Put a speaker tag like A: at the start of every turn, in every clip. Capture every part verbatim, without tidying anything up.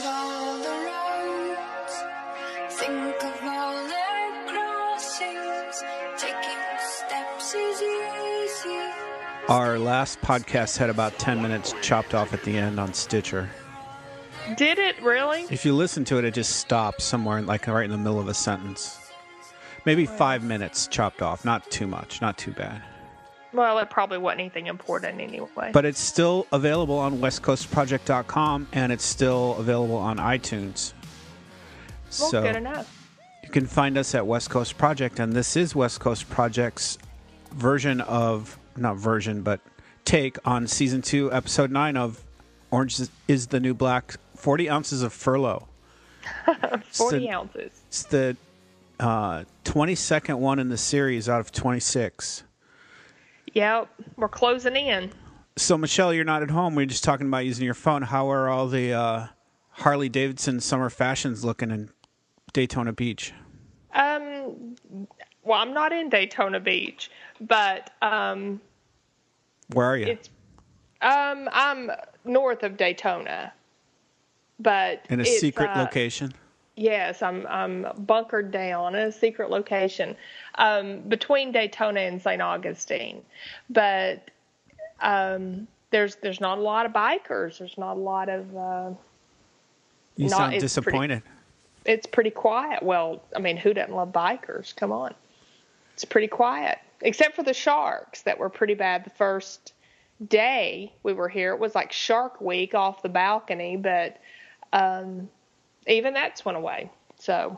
A: of all the roads, think of all their crossings, taking steps is easy.
B: Our last podcast had about ten minutes chopped off at the end on Stitcher.
C: Did it really?
B: If you listen to it, it just stops somewhere, like right in the middle of a sentence. Maybe five minutes chopped off. Not too much. Not too bad.
C: Well, it probably wasn't anything important anyway.
B: But it's still available on west coast project dot com, and it's still available on iTunes.
C: Well,
B: so
C: good enough.
B: You can find us at West Coast Project, and this is West Coast Project's version of, not version, but take on Season two, Episode nine of Orange is the New Black, forty ounces of furlough.
C: forty
B: the,
C: ounces.
B: It's the uh, twenty-second one in the series out of twenty-six.
C: Yep, we're closing in.
B: So, Michelle, you're not at home. We are just talking about using your phone. How are all the uh, Harley Davidson summer fashions looking in Daytona Beach?
C: Um, well, I'm not in Daytona Beach, but um,
B: where are you?
C: It's um, I'm north of Daytona, but
B: in a
C: it's,
B: secret
C: uh,
B: location.
C: Yes, I'm I'm bunkered down in a secret location um, between Daytona and Saint Augustine, but um, there's there's not a lot of bikers. There's not a lot of. Uh,
B: you
C: not,
B: sound
C: it's
B: disappointed.
C: Pretty, it's pretty quiet. Well, I mean, who doesn't love bikers? Come on, it's pretty quiet, except for the sharks that were pretty bad the first day we were here. It was like Shark Week off the balcony, but. Um, Even that's went away. So,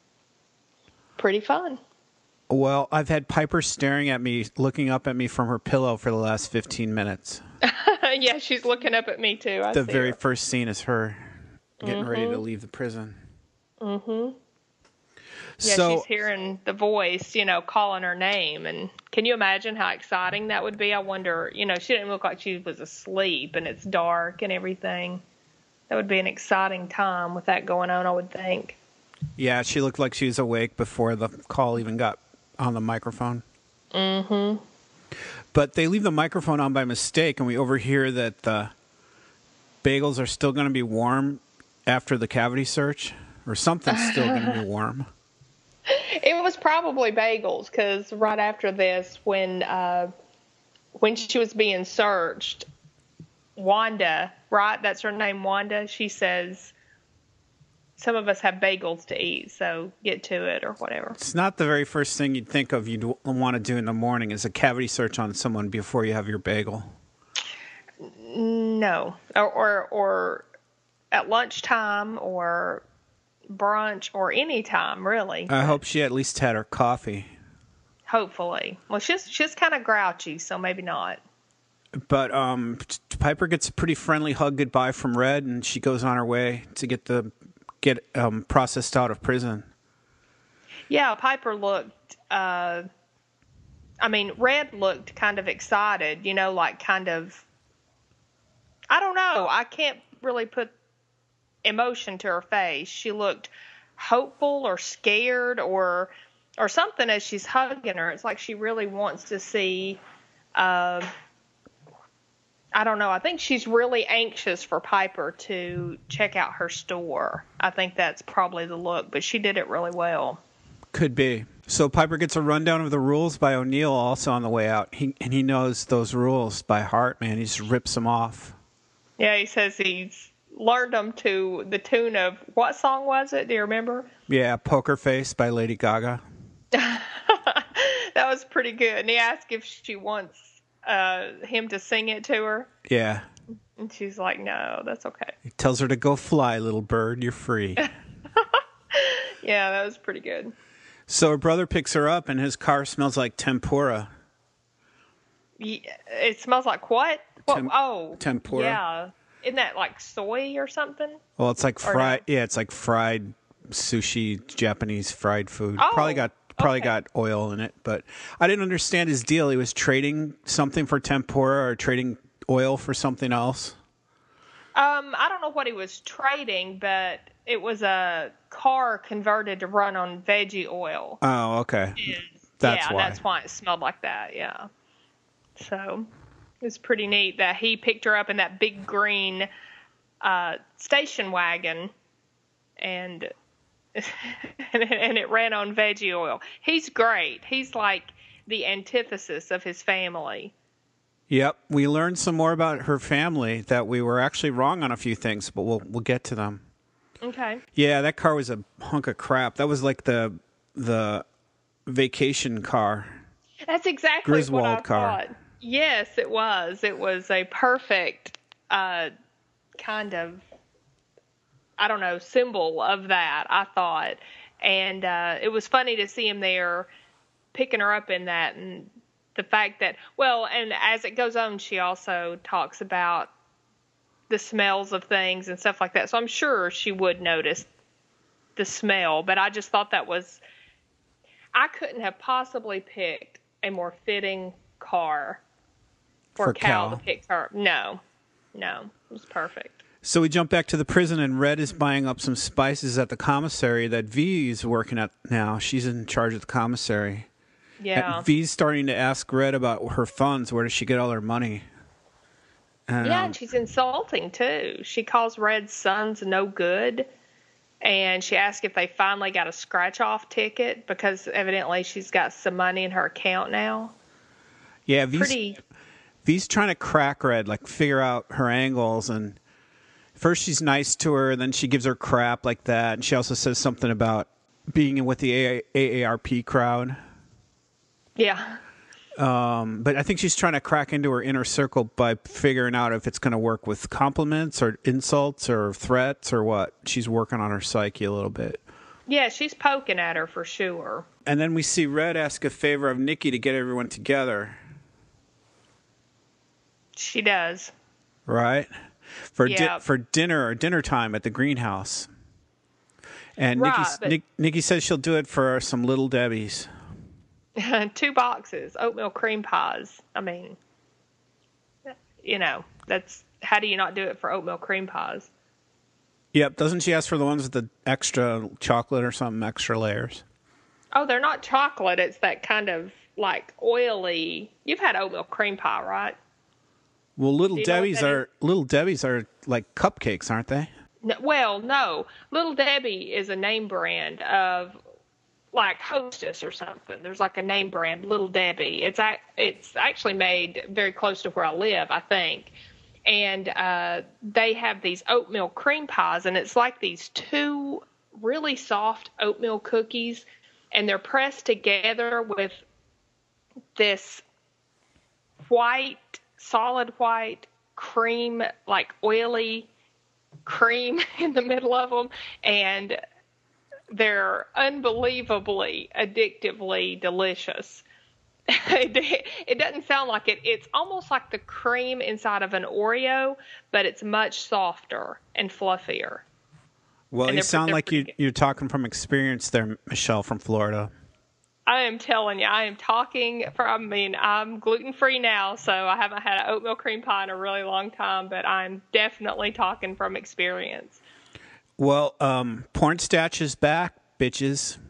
C: pretty fun.
B: Well, I've had Piper staring at me, looking up at me from her pillow for the last fifteen minutes.
C: Yeah, she's looking up at me, too. I
B: the
C: see
B: very
C: her.
B: first scene is her getting
C: mm-hmm.
B: ready to leave the prison.
C: Mm-hmm. Yeah,
B: so,
C: she's hearing the voice, you know, calling her name. And can you imagine how exciting that would be? I wonder, you know, she didn't look like she was asleep and it's dark and everything. That would be an exciting time with that going on, I would think.
B: Yeah, she looked like she was awake before the call even got on the microphone.
C: Mm-hmm.
B: But they leave the microphone on by mistake, and we overhear that the bagels are still going to be warm after the cavity search, or something's still going to be warm.
C: It was probably bagels, because right after this, when uh, when she was being searched, Wanda, right? That's her name, Wanda. She says, some of us have bagels to eat, so get to it or whatever.
B: It's not the very first thing you'd think of you'd want to do in the morning is a cavity search on someone before you have your bagel.
C: No. Or, or, or at lunchtime or brunch or any time, really.
B: I hope she at least had her coffee.
C: Hopefully. Well, she's, she's kind of grouchy, so maybe not.
B: But um, Piper gets a pretty friendly hug goodbye from Red, and she goes on her way to get the get um, processed out of prison.
C: Yeah, Piper looked. Uh, I mean, Red looked kind of excited. You know, like kind of. I don't know. I can't really put emotion to her face. She looked hopeful or scared or or something as she's hugging her. It's like she really wants to see. Uh, I don't know. I think she's really anxious for Piper to check out her store. I think that's probably the look, but she did it really well.
B: Could be. So Piper gets a rundown of the rules by O'Neill also on the way out. He, and he knows those rules by heart, man. He just rips them off.
C: Yeah, he says he's learned them to the tune of, what song was it? Do you remember?
B: Yeah, Poker Face by Lady Gaga.
C: That was pretty good. And he asked if she wants Uh, him to sing it to her.
B: Yeah.
C: And she's like, no, that's okay.
B: He tells her to go fly, little bird. You're free.
C: Yeah, that was pretty good.
B: So her brother picks her up, and his car smells like tempura.
C: Yeah, it smells like what?
B: Tem-
C: what? Oh.
B: Tempura.
C: Yeah. Isn't that like soy or something?
B: Well, it's like
C: Or
B: fried.
C: no?
B: Yeah, it's like fried sushi, Japanese fried food.
C: Oh,
B: probably got probably
C: okay.
B: got oil in it, but I didn't understand his deal. He was trading something for tempura or trading oil for something else.
C: Um, I don't know what he was trading, but it was a car converted to run on veggie oil.
B: Oh, okay.
C: And,
B: That's
C: yeah,
B: why.
C: that's why it smelled like that. Yeah. So it's pretty neat that he picked her up in that big green uh, station wagon, and and it ran on veggie oil. He's great. He's like the antithesis of his family.
B: Yep, we learned some more about her family that we were actually wrong on a few things, but we'll we'll get to them.
C: Okay.
B: Yeah, that car was a hunk of crap. That was like the the vacation car.
C: That's exactly
B: Griswold
C: what I
B: car.
C: thought. Yes, it was. It was a perfect uh, kind of, I don't know, symbol of that, I thought. And uh, it was funny to see him there picking her up in that. And the fact that, well, and as it goes on, she also talks about the smells of things and stuff like that. So I'm sure she would notice the smell. But I just thought that was, I couldn't have possibly picked a more fitting car for,
B: For
C: Cal,
B: Cal.
C: to pick her. No, no, it was perfect.
B: So we jump back to the prison, and Red is buying up some spices at the commissary that V is working at now. She's in charge of the commissary.
C: Yeah.
B: And V's starting to ask Red about her funds. Where does she get all her money? And,
C: Yeah,
B: um,
C: and she's insulting, too. She calls Red's sons no good, and she asks if they finally got a scratch-off ticket because evidently she's got some money in her account now.
B: yeah, V's,
C: Pretty...
B: V's trying to crack Red, like figure out her angles. And first she's nice to her, and then she gives her crap like that. And she also says something about being with the A A R P crowd.
C: Yeah.
B: Um, but I think she's trying to crack into her inner circle by figuring out if it's going to work with compliments or insults or threats or what. She's working on her psyche a little bit.
C: Yeah, she's poking at her for sure.
B: And then we see Red ask a favor of Nikki to get everyone together,
C: She does.
B: right? For di-
C: Yeah.
B: for dinner or dinner time at the greenhouse. And
C: Right,
B: Nikki,
C: but-
B: Nick, Nikki says she'll do it for some Little Debbie's.
C: Two boxes, oatmeal cream pies. I mean, you know, that's, how do you not do it for oatmeal cream pies?
B: Yep. Doesn't she ask for the ones with the extra chocolate or something, extra layers?
C: Oh, they're not chocolate. It's that kind of like oily. You've had oatmeal cream pie, right?
B: Well, Little
C: Do you know what
B: Debbie's
C: that
B: are Little Debbie's are like cupcakes, aren't they?
C: No, well, no. Little Debbie is a name brand of like Hostess or something. There's like a name brand, Little Debbie. It's a, it's actually made very close to where I live, I think. And uh, they have these oatmeal cream pies, and it's like these two really soft oatmeal cookies, and they're pressed together with this white, solid white cream, like oily cream in the middle of them, and they're unbelievably addictively delicious. it, it doesn't sound like it. It's almost like the cream inside of an Oreo, but it's much softer and fluffier.
B: Well,
C: And
B: you
C: they're-
B: sound
C: they're
B: like you,
C: pretty
B: you're talking from experience there, Michelle from Florida.
C: I am telling you, I am talking for, I mean, I'm gluten-free now, so I haven't had an oatmeal cream pie in a really long time, but I'm definitely talking from experience.
B: Well, um, Porn Statch is back, bitches.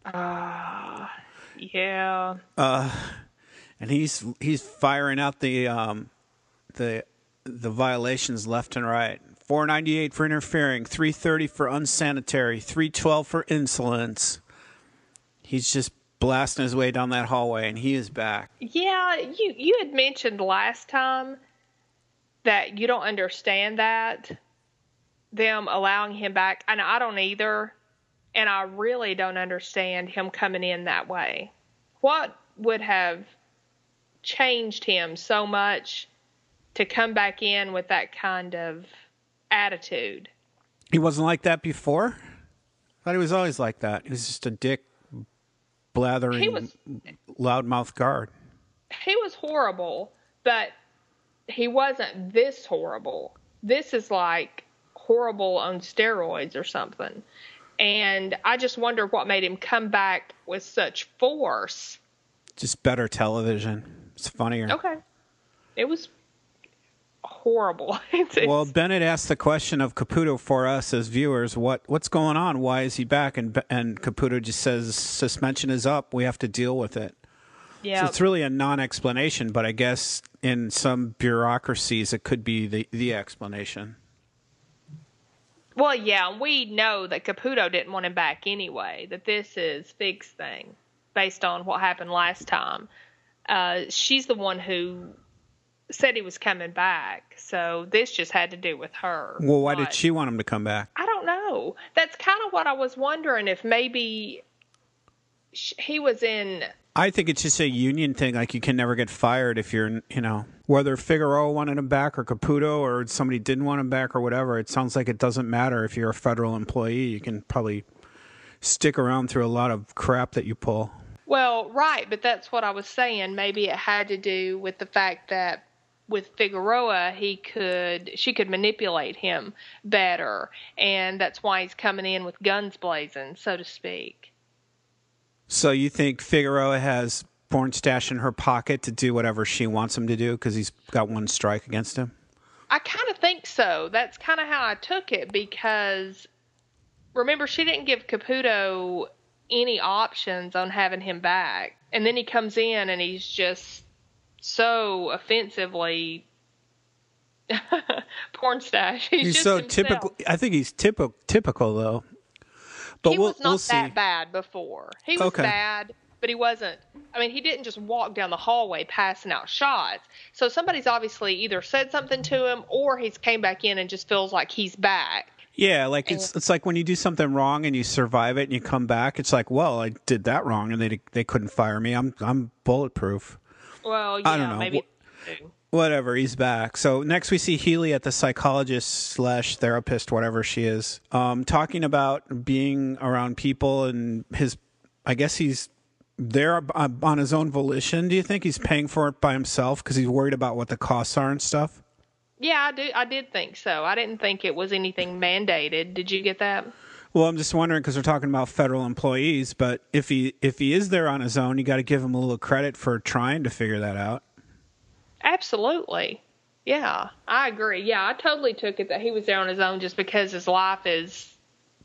C: Yeah.
B: And he's he's firing out the um, the the violations left and right. four ninety-eight for interfering, three thirty for unsanitary, three twelve for insolence. He's just blasting his way down that hallway, and he is back.
C: Yeah, you, you had mentioned last time that you don't understand that, them allowing him back, and I don't either, and I really don't understand him coming in that way. What would have changed him so much to come back in with that kind of attitude?
B: He wasn't like that before? I thought he was always like that. He was just a dick, blathering,
C: He was-
B: loudmouth guard.
C: He was horrible, but he wasn't this horrible. This is like horrible on steroids or something. And I just wonder what made him come back with such force.
B: Just better television. It's funnier.
C: Okay. It was horrible. It's, it's,
B: Well, Bennett asked the question of Caputo for us as viewers, what what's going on? Why is he back? And and Caputo just says, suspension is up. We have to deal with it.
C: yeah.
B: So it's really a non-explanation, but I guess in some bureaucracies it could be the, the explanation.
C: Well, yeah, we know that Caputo didn't want him back anyway, that this is Fig's thing based on what happened last time. Uh, she's the one who said he was coming back, so this just had to do with her.
B: Well, why
C: But
B: did she want him to come back?
C: I don't know. That's kind of what I was wondering, if maybe sh- he was in...
B: I think it's just a union thing. Like, you can never get fired if you're, you know, whether Figueroa wanted him back or Caputo or somebody didn't want him back or whatever. It sounds like it doesn't matter if you're a federal employee. You can probably stick around through a lot of crap that you pull.
C: Well, right, but that's what I was saying. Maybe it had to do with the fact that with Figueroa, he could, she could manipulate him better, and that's why he's coming in with guns blazing, so to speak.
B: So you think Figueroa has Pornstache in her pocket to do whatever she wants him to do because he's got one strike against him?
C: I kind of think so. That's kind of how I took it, because remember, she didn't give Caputo any options on having him back. And then he comes in and he's just so offensively Pornstache. He's,
B: He's
C: just
B: so
C: himself.
B: typical. I think he's typical, typical though. But
C: he
B: we'll,
C: was not
B: we'll see.
C: that bad before. He was
B: Okay.
C: bad, but he wasn't. I mean, he didn't just walk down the hallway passing out shots. So somebody's obviously either said something to him, or he's came back in and just feels like he's back.
B: Yeah, like it's it's like when you do something wrong and you survive it and you come back. It's like, well, I did that wrong and they they couldn't fire me. I'm I'm bulletproof.
C: Well, yeah,
B: I don't know.
C: maybe.
B: Whatever, he's back. So next we see Healy at the psychologist slash therapist, whatever she is, um, talking about being around people and his, I guess he's there on his own volition. Do you think he's paying for it by himself because he's worried about what the costs are and stuff?
C: Yeah, I do. I did think so. I didn't think it was anything mandated. Did you get that?
B: Well, I'm just wondering because we're talking about federal employees, but if he if he is there on his own, you got to give him a little credit for trying to figure that out.
C: Absolutely. Yeah, I agree. Yeah, I totally took it that he was there on his own just because his life is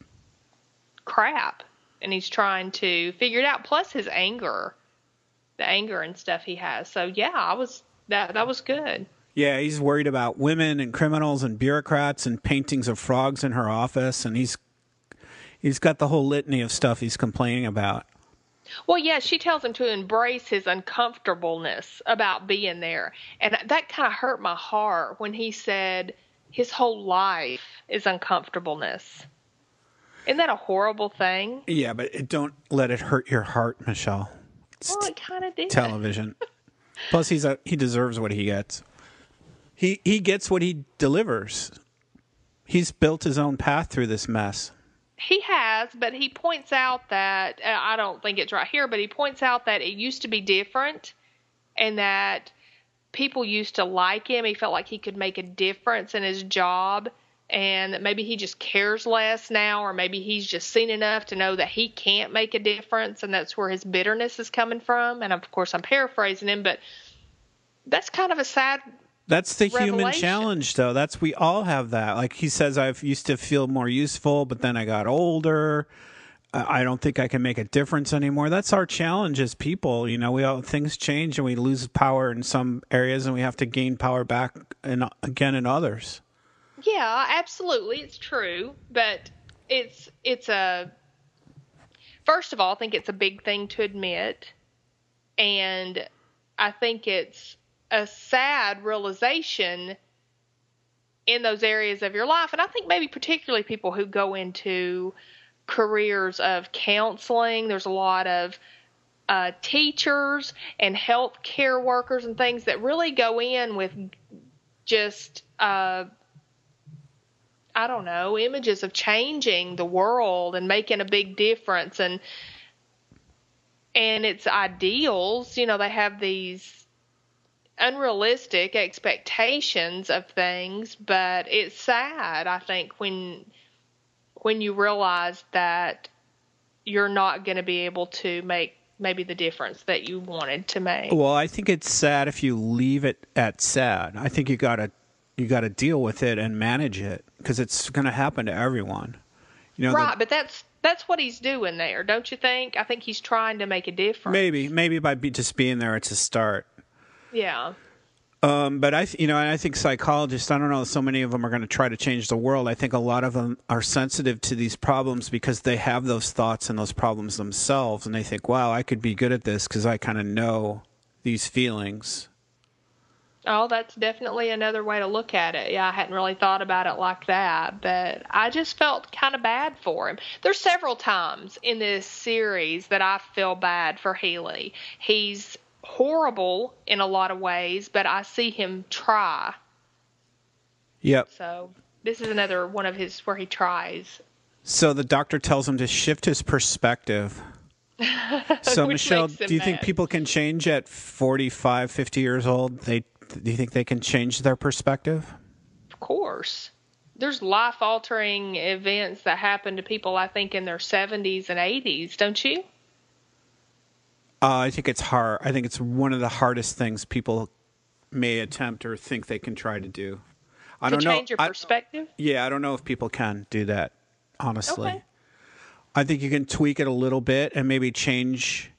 C: crap and he's trying to figure it out. Plus his anger, the anger and stuff he has. So yeah, I was that that was good.
B: Yeah, he's worried about women and criminals and bureaucrats and paintings of frogs in her office, and he's he's got the whole litany of stuff he's complaining about.
C: Well, yeah, she tells him to embrace his uncomfortableness about being there. And that kind of hurt my heart when he said his whole life is uncomfortableness. Isn't that a horrible thing?
B: Yeah, but it, don't let it hurt your heart, Michelle. It's
C: Well, it kind of did.
B: television. Plus, he's a, he deserves what he gets. He he gets what he delivers. He's built his own path through this mess.
C: He has, but he points out that, uh, I don't think it's right here, but he points out that it used to be different and that people used to like him. He felt like he could make a difference in his job, and that maybe he just cares less now, or maybe he's just seen enough to know that he can't make a difference, and that's where his bitterness is coming from. And of course, I'm paraphrasing him, but that's kind of a sad
B: That's the human
C: revelation.
B: challenge, though. That's we all have that. Like he says, I used to feel more useful, but then I got older. I I don't think I can make a difference anymore. That's our challenge as people. You know, we all things change and we lose power in some areas, and we have to gain power back in, again in others.
C: Yeah, absolutely, it's true, but it's it's a first of all, I think it's a big thing to admit, and I think it's a sad realization in those areas of your life, and I think maybe particularly people who go into careers of counseling. There's a lot of uh, teachers and health care workers and things that really go in with just uh, I don't know, images of changing the world and making a big difference, and and it's ideals. You know, they have these unrealistic expectations of things, but it's sad, I think, when when you realize that you're not going to be able to make maybe the difference that you wanted to make.
B: Well, I think it's sad if you leave it at sad. I think you gotta you gotta deal with it and manage it because it's going to happen to everyone. You know,
C: Right,
B: the,
C: but that's that's what he's doing there, don't you think? I think he's trying to make a difference.
B: maybe maybe by be, just being there, it's a start.
C: Yeah.
B: Um, but I, th- you know, and I think psychologists, I don't know, so many of them are going to try to change the world. I think a lot of them are sensitive to these problems because they have those thoughts and those problems themselves. And they think, wow, I could be good at this because I kind of know these feelings.
C: Oh, that's definitely another way to look at it. Yeah, I hadn't really thought about it like that, but I just felt kind of bad for him. There's several times in this series that I feel bad for Healy. He's horrible in a lot of ways, but I see him try.
B: Yep.
C: So this is another one of his where he tries.
B: So the doctor tells him to shift his perspective. So
C: Which
B: Michelle,
C: makes him
B: do you think
C: mad.
B: people can change at forty-five, fifty years old? They do you think they can change their perspective?
C: Of course. There's life-altering events that happen to people, I think, in their seventies and eighties, don't you?
B: Uh, I think it's hard. I think it's one of the hardest things people may attempt or think they can try to do. I
C: To
B: don't know.
C: change your
B: I-
C: perspective?
B: yeah, I don't know if people can do that, honestly.
C: Okay.
B: I think you can tweak it a little bit and maybe change.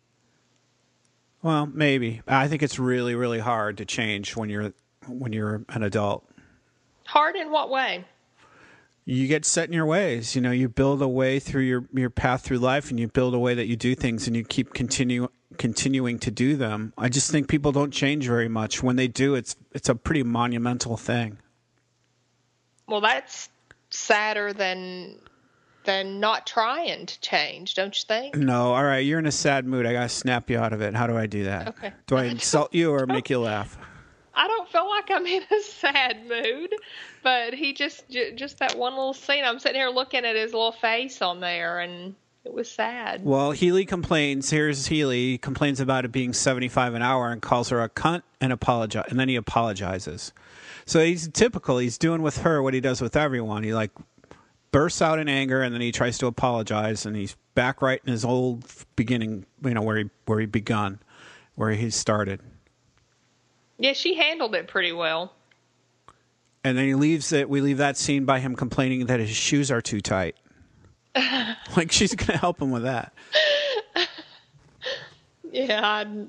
B: Well, maybe. I think it's really, really hard to change when you're when you're an adult.
C: Hard in what way?
B: You get set in your ways. You know, you build a way through your, your path through life, and you build a way that you do things, and you keep continue continuing to do them. I just think people don't change very much. When they do, it's it's a pretty monumental thing.
C: Well, that's sadder than than not trying to change, don't you think?
B: No, all right, you're in a sad mood. I gotta snap you out of it. How do I do that?
C: Okay.
B: Do I insult you or make you laugh?
C: I don't feel like I'm in a sad mood, but he just j- just that one little scene. I'm sitting here looking at his little face on there, and it was sad.
B: Well, Healy complains. Here's Healy. He complains about it being seventy-five an hour and calls her a cunt and apologize. And then he apologizes. So he's typical. He's doing with her what he does with everyone. He like bursts out in anger, and then he tries to apologize, and he's back right in his old beginning, you know, where he where he begun, where he started.
C: Yeah, she handled it pretty well.
B: And then he leaves it. We leave that scene by him complaining that his shoes are too tight. Like she's going to help him with that.
C: Yeah,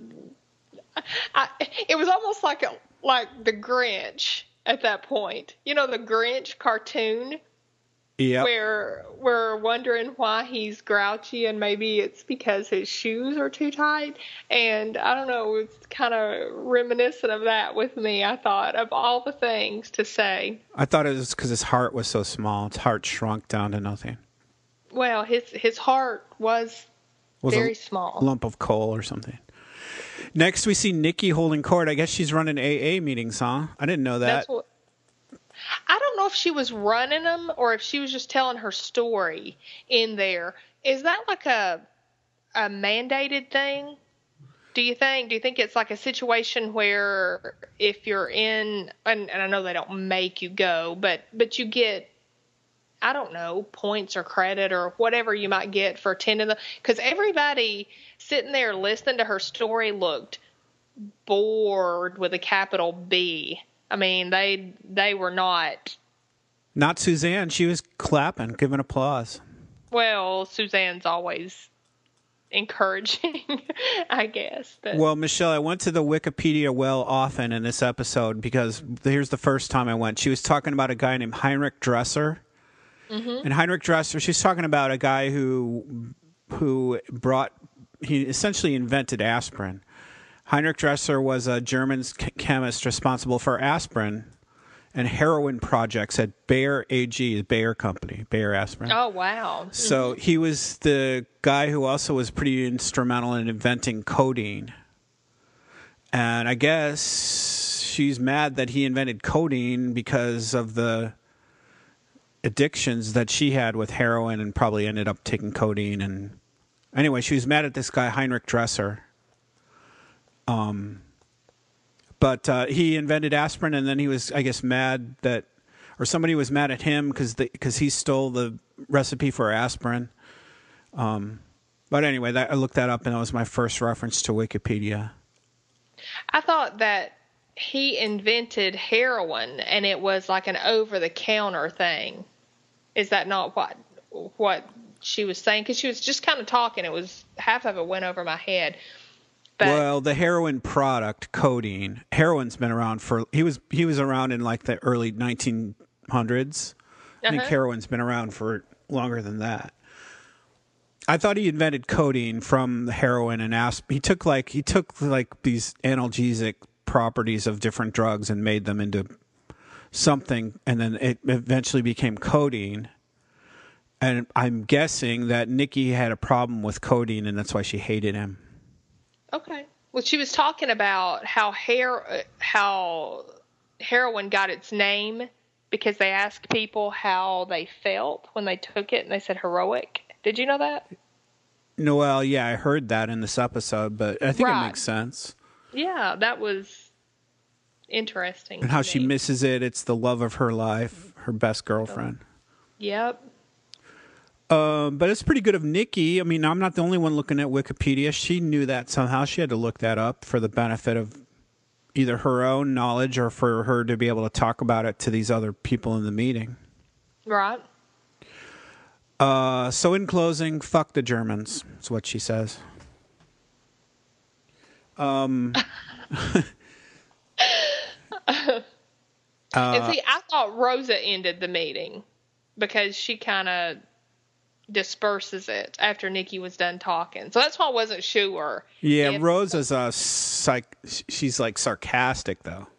C: I, I, it was almost like a, like the Grinch at that point. You know, the Grinch cartoon.
B: Yeah.
C: Where we're wondering why he's grouchy, and maybe it's because his shoes are too tight. And I don't know, it's kind of reminiscent of that with me. I thought of all the things to say.
B: I thought it was because his heart was so small. His heart shrunk down to nothing.
C: Well, his his heart was,
B: Was
C: very
B: a
C: small.
B: lump of coal or something. Next, we see Nikki holding court. I guess she's running A A meetings, huh? I didn't know that.
C: That's what. I don't know if she was running them or if she was just telling her story in there. Is that like a a mandated thing? Do you think? Do you think it's like a situation where if you're in, and, and I know they don't make you go, but but you get, I don't know, points or credit or whatever you might get for attending the, because everybody sitting there listening to her story looked bored with a capital B. I mean, they they were not.
B: Not Suzanne. She was clapping, giving applause.
C: Well, Suzanne's always encouraging, I guess. But.
B: Well, Michelle, I went to the Wikipedia well often in this episode because here's the first time I went. She was talking about a guy named Heinrich Dresser. Mm-hmm. And Heinrich Dresser, she's talking about a guy who who brought, he essentially invented aspirin. Heinrich Dresser was a German chemist responsible for aspirin and heroin projects at Bayer A G, the Bayer company, Bayer Aspirin.
C: Oh, wow.
B: So
C: Mm-hmm.
B: he was the guy who also was pretty instrumental in inventing codeine. And I guess she's mad that he invented codeine because of the addictions that she had with heroin and probably ended up taking codeine. And anyway, she was mad at this guy, Heinrich Dresser. Um, but uh, he invented aspirin, and then he was, I guess, mad that, or somebody was mad at him because because he stole the recipe for aspirin. Um, but anyway, that, I looked that up, and that was my first reference to Wikipedia.
C: I thought that he invented heroin, and it was like an over-the-counter thing. Is that not what what she was saying? Because she was just kind of talking. It was half of it went over my head. But
B: Well, the heroin product, codeine, heroin's been around for he was he was around in like the early nineteen hundreds. I think
C: Uh-huh.
B: heroin's been around for longer than that. I thought he invented codeine from the heroin and asp. He took like he took like these analgesic properties of different drugs and made them into something, and then it eventually became codeine. And I'm guessing that Nikki had a problem with codeine, and that's why she hated him.
C: Okay. Well, she was talking about how hair, how heroin got its name because they asked people how they felt when they took it, and they said heroic. Did you know that?
B: No, well, yeah, I heard that in this episode, but I think
C: Right.
B: it makes sense.
C: Yeah, that was interesting.
B: And
C: to
B: how she
C: me.
B: misses it. It's the love of her life, her best girlfriend.
C: Yep.
B: Um, but it's pretty good of Nikki. I mean, I'm not the only one looking at Wikipedia. She knew that somehow. She had to look that up for the benefit of either her own knowledge or for her to be able to talk about it to these other people in the meeting.
C: Right.
B: Uh, so in closing, fuck the Germans. That's what she says. Um,
C: and
B: uh,
C: see, I thought Rosa ended the meeting because she kind of disperses it after Nikki was done talking. So that's why I wasn't sure.
B: yeah,
C: if-
B: Rosa's a psych. She's like sarcastic though.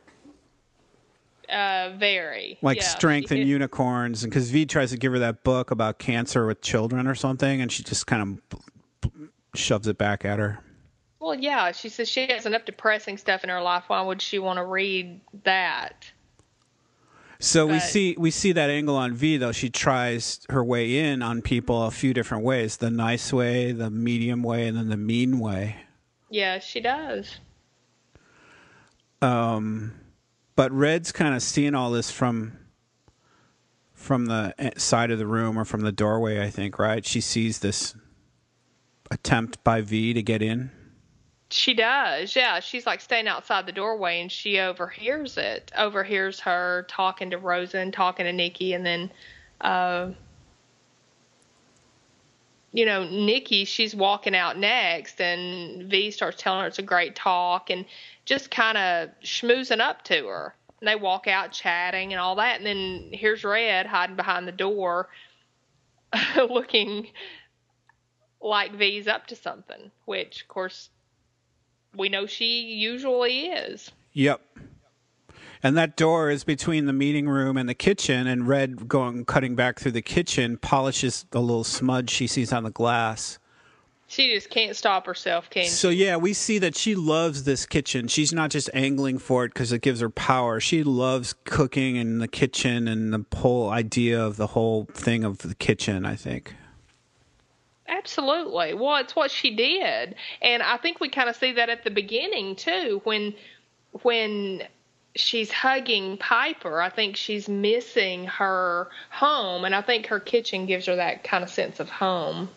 C: Uh, very.
B: Like
C: yeah,
B: strength
C: she
B: and
C: did.
B: unicorns, and because V tries to give her that book about cancer with children or something, and she just kind of shoves it back at her.
C: Well, yeah, she says she has enough depressing stuff in her life. Why would she want to read that?
B: So we
C: But-
B: see we see that angle on V though. She tries her way in on people a few different ways: the nice way, the medium way, and then the mean way.
C: Yeah, she does.
B: Um, but Red's kind of seeing all this from from the side of the room or from the doorway, I think, right? She sees this attempt by V to get in.
C: She does, yeah. She's like staying outside the doorway, and she overhears it. Overhears her talking to Rosa and talking to Nikki, and then, uh, you know, Nikki, she's walking out next, and V starts telling her it's a great talk, and just kind of schmoozing up to her. And they walk out chatting and all that, and then here's Red hiding behind the door, looking like V's up to something, which, of course, we know she usually is.
B: Yep. And that door is between the meeting room and the kitchen, and Red, going cutting back through the kitchen, polishes the little smudge she sees on the glass.
C: She just can't stop herself, can she?
B: So yeah, we see that she loves this kitchen. She's not just angling for it because it gives her power. She loves cooking in the kitchen and the whole idea of the whole thing of the kitchen, I think.
C: Absolutely. Well, it's what she did. And I think we kind of see that at the beginning, too, when when she's hugging Piper. I think she's missing her home, and I think her kitchen gives her that kind of sense of home.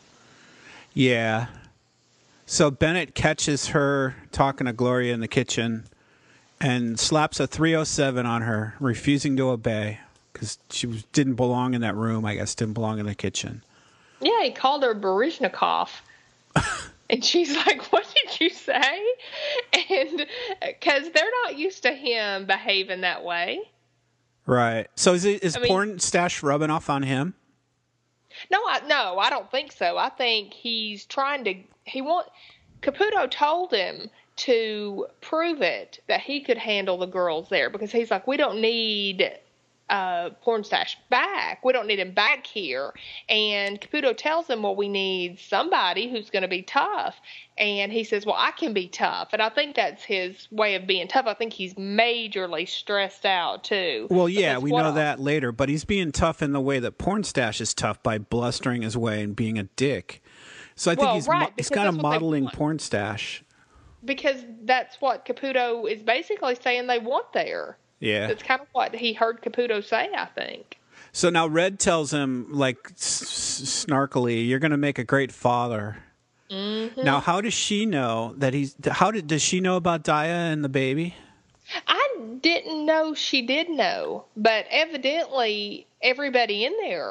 B: Yeah. So Bennett catches her talking to Gloria in the kitchen and slaps a three oh seven on her, refusing to obey because she was, didn't belong in that room, I guess, didn't belong in the kitchen.
C: Yeah, he called her Baryshnikov. And she's like, what did you say? And because they're not used to him behaving that way.
B: Right. So is, it, is
C: I mean-
B: porn stash rubbing off on him?
C: No, I, no, I don't think so. I think he's trying to, he want, Caputo told him to prove it, that he could handle the girls there, because he's like, we don't need uh, porn stash back. We don't need him back here. And Caputo tells him, well, we need somebody who's going to be tough. And he says, well, I can be tough. And I think that's his way of being tough. I think he's majorly stressed out, too.
B: Well, yeah,
C: Because
B: we
C: what
B: know
C: a-
B: that later, but he's being tough in the way that porn stash is tough by blustering his way and being a dick. So I think
C: Well,
B: he's
C: right,
B: mo- he's
C: because
B: kind of
C: that's what they
B: modeling
C: want.
B: porn stash.
C: Because that's what Caputo is basically saying they want there.
B: Yeah.
C: That's kind of what he heard Caputo say, I think.
B: So now Red tells him, like, s- s- snarkily, you're going to make a great father.
C: Mm-hmm.
B: Now, how does she know that he's, how did, does she know about Daya and the baby?
C: I didn't know she did know, but evidently everybody in there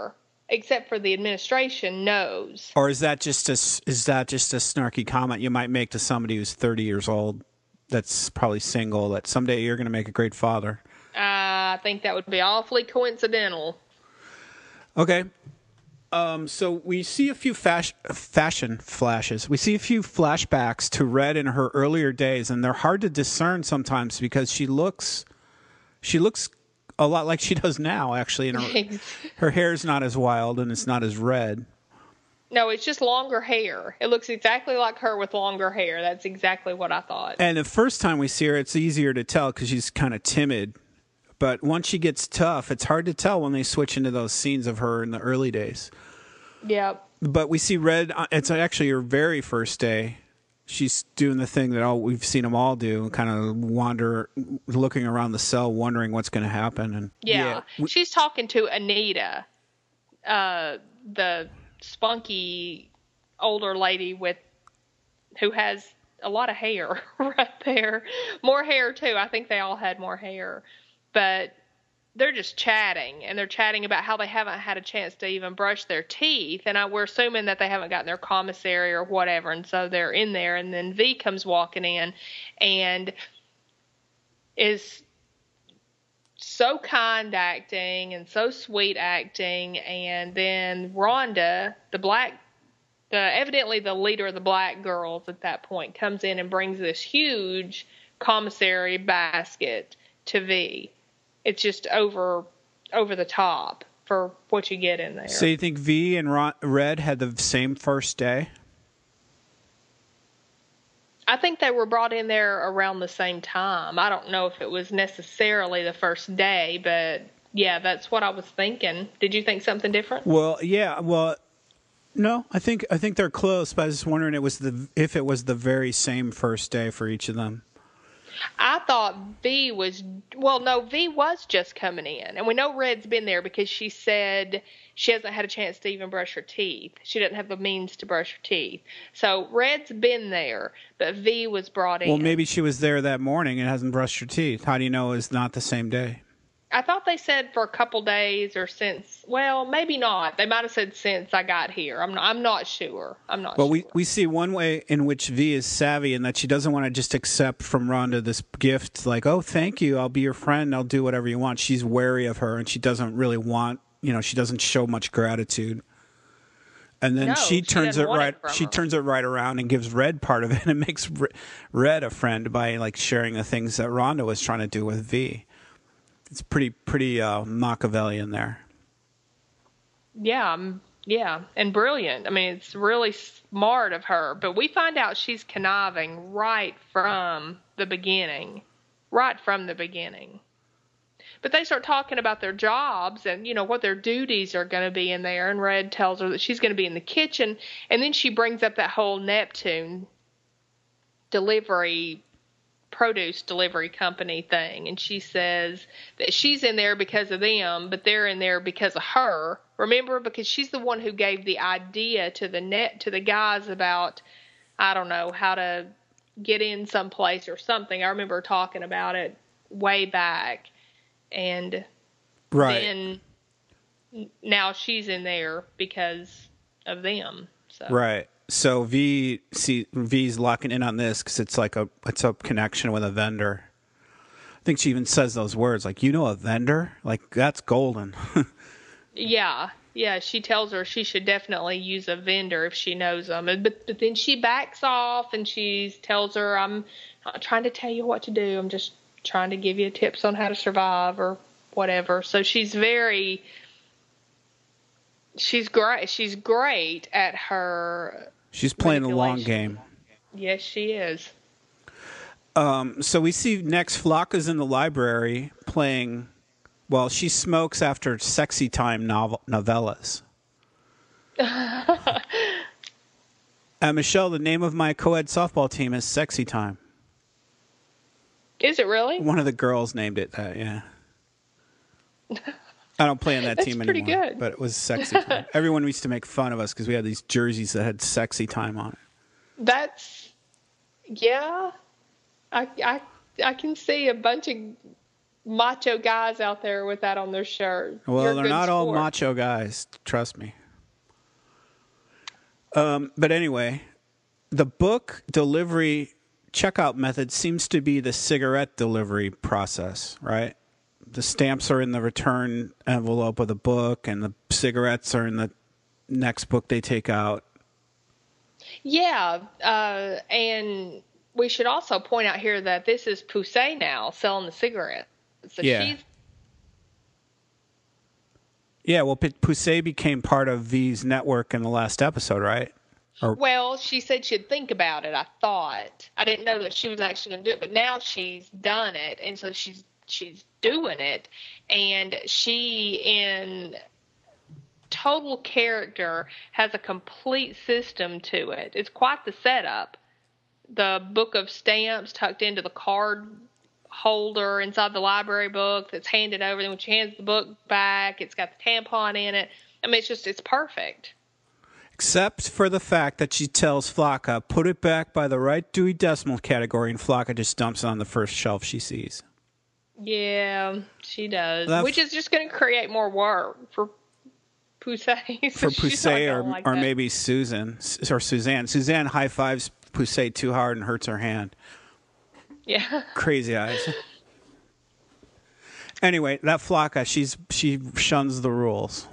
C: except for the administration, knows.
B: Or is that just a s- is that just a snarky comment you might make to somebody who's thirty years old, that's probably single, that someday you're going to make a great father?
C: I think that would be awfully coincidental.
B: Okay. Um, so we see a few fash- fashion flashes. We see a few flashbacks to Red in her earlier days, and they're hard to discern sometimes because she looks, she looks a lot like she does now. Actually, and her, her hair's not as wild and it's not as red.
C: No, it's just longer hair. It looks exactly like her with longer hair. That's exactly what I thought.
B: And the first time we see her, it's easier to tell because she's kind of timid. But once she gets tough, it's hard to tell when they switch into those scenes of her in the early days.
C: Yep.
B: But we see Red, it's actually her very first day. She's doing the thing that all we've seen them all do, kind of wander, looking around the cell, wondering what's going to happen. And
C: Yeah.
B: yeah we,
C: She's talking to Anita, uh, the spunky older lady with who has a lot of hair right there. More hair, too. I think they all had more hair. But they're just chatting, and they're chatting about how they haven't had a chance to even brush their teeth, and I, we're assuming that they haven't gotten their commissary or whatever, and so they're in there, and then V comes walking in and is so kind acting and so sweet acting, and then Rhonda, the black, the evidently the leader of the black girls at that point, comes in and brings this huge commissary basket to V. It's just over over the top for what you get in there.
B: So you think V and Ron, Red had the same first day?
C: I think they were brought in there around the same time. I don't know if it was necessarily the first day, but yeah, that's what I was thinking. Did you think something different?
B: Well, yeah. Well, no, I think I think they're close, but I was just wondering it was the if it was the very same first day for each of them.
C: I thought V was, well, no, V was just coming in. And we know Red's been there because she said she hasn't had a chance to even brush her teeth. She doesn't have the means to brush her teeth. So Red's been there, but V was brought in.
B: Well, maybe she was there that morning and hasn't brushed her teeth. How do you know it's not the same day?
C: I thought they said for a couple days or since, well, maybe not. They might have said since I got here. I'm not, I'm not sure. I'm not
B: well,
C: sure.
B: we, we see one way in which V is savvy in that she doesn't want to just accept from Rhonda this gift like, oh, thank you, I'll be your friend, I'll do whatever you want. She's wary of her, and she doesn't really want, you know, she doesn't show much gratitude. And then
C: No,
B: she
C: she
B: turns
C: doesn't
B: it
C: want
B: right.
C: it from
B: She
C: her.
B: turns it right around and gives Red part of it, and makes Red a friend by like sharing the things that Rhonda was trying to do with V. It's pretty pretty uh, Machiavellian there.
C: Yeah, um, yeah, and brilliant. I mean, it's really smart of her. But we find out she's conniving right from the beginning, right from the beginning. But they start talking about their jobs and, you know, what their duties are going to be in there. And Red tells her that she's going to be in the kitchen. And then she brings up that whole Neptune delivery produce delivery company thing, and she says that she's in there because of them, but they're in there because of her. Remember, because she's the one who gave the idea to the net to the guys about, I don't know, how to get in someplace or something. I remember talking about it way back, and
B: Right.
C: then now she's in there because of them. So.
B: Right. So V see V's locking in on this because it's like a it's a connection with a vendor. I think she even says those words like, you know, a vendor, like that's golden.
C: Yeah, yeah. She tells her she should definitely use a vendor if she knows them. But but then she backs off and she tells her, "I'm not trying to tell you what to do. I'm just trying to give you tips on how to survive or whatever." So she's very, she's great. She's great at her.
B: She's playing the long
C: manipulation.
B: game.
C: Yes, she is.
B: Um, so we see next Flocka's in the library playing. Well, she smokes after sexy time novel, novellas. uh, Michelle, the name of my co-ed softball team is Sexy Time.
C: Is it really?
B: One of the girls named it that, yeah. I don't play on that
C: That's
B: team
C: pretty
B: anymore,
C: good.
B: but it was Sexy Time. Everyone used to make fun of us because we had these jerseys that had Sexy Time on it.
C: That's, yeah. I I I can see a bunch of macho guys out there with that on their shirt.
B: Well,
C: You're a
B: they're
C: good
B: not all
C: sport.
B: macho guys. Trust me. Um, but anyway, the book delivery checkout method seems to be the cigarette delivery process, right? The stamps are in the return envelope of the book, and the cigarettes are in the next book they take out.
C: Yeah, uh, and we should also point out here that this is Poussey now selling the cigarettes. So
B: Yeah.
C: she's
B: Yeah, well, P- Poussey became part of V's network in the last episode, right? Or
C: Well, she said she'd think about it, I thought. I didn't know that she was actually going to do it, but now she's done it, and so she's she's doing it. And she, in total character, has a complete system to it. It's quite the setup. The book of stamps tucked into the card holder inside the library book that's handed over. Then when she hands the book back, it's got the tampon in it. I mean, it's just, it's perfect.
B: except for the fact that she tells Flocka, put it back by the right Dewey Decimal category, and Flocka just dumps it on the first shelf she sees.
C: Yeah, she does.
B: That-
C: Which is just going to create more work for Poussey.
B: For
C: So she's not
B: Poussey
C: gonna
B: or,
C: like
B: or
C: that.
B: maybe Susan or Suzanne. Suzanne high fives Poussey too hard and hurts her hand.
C: Yeah.
B: Crazy eyes. Anyway, that Flocka, she's she shuns the rules.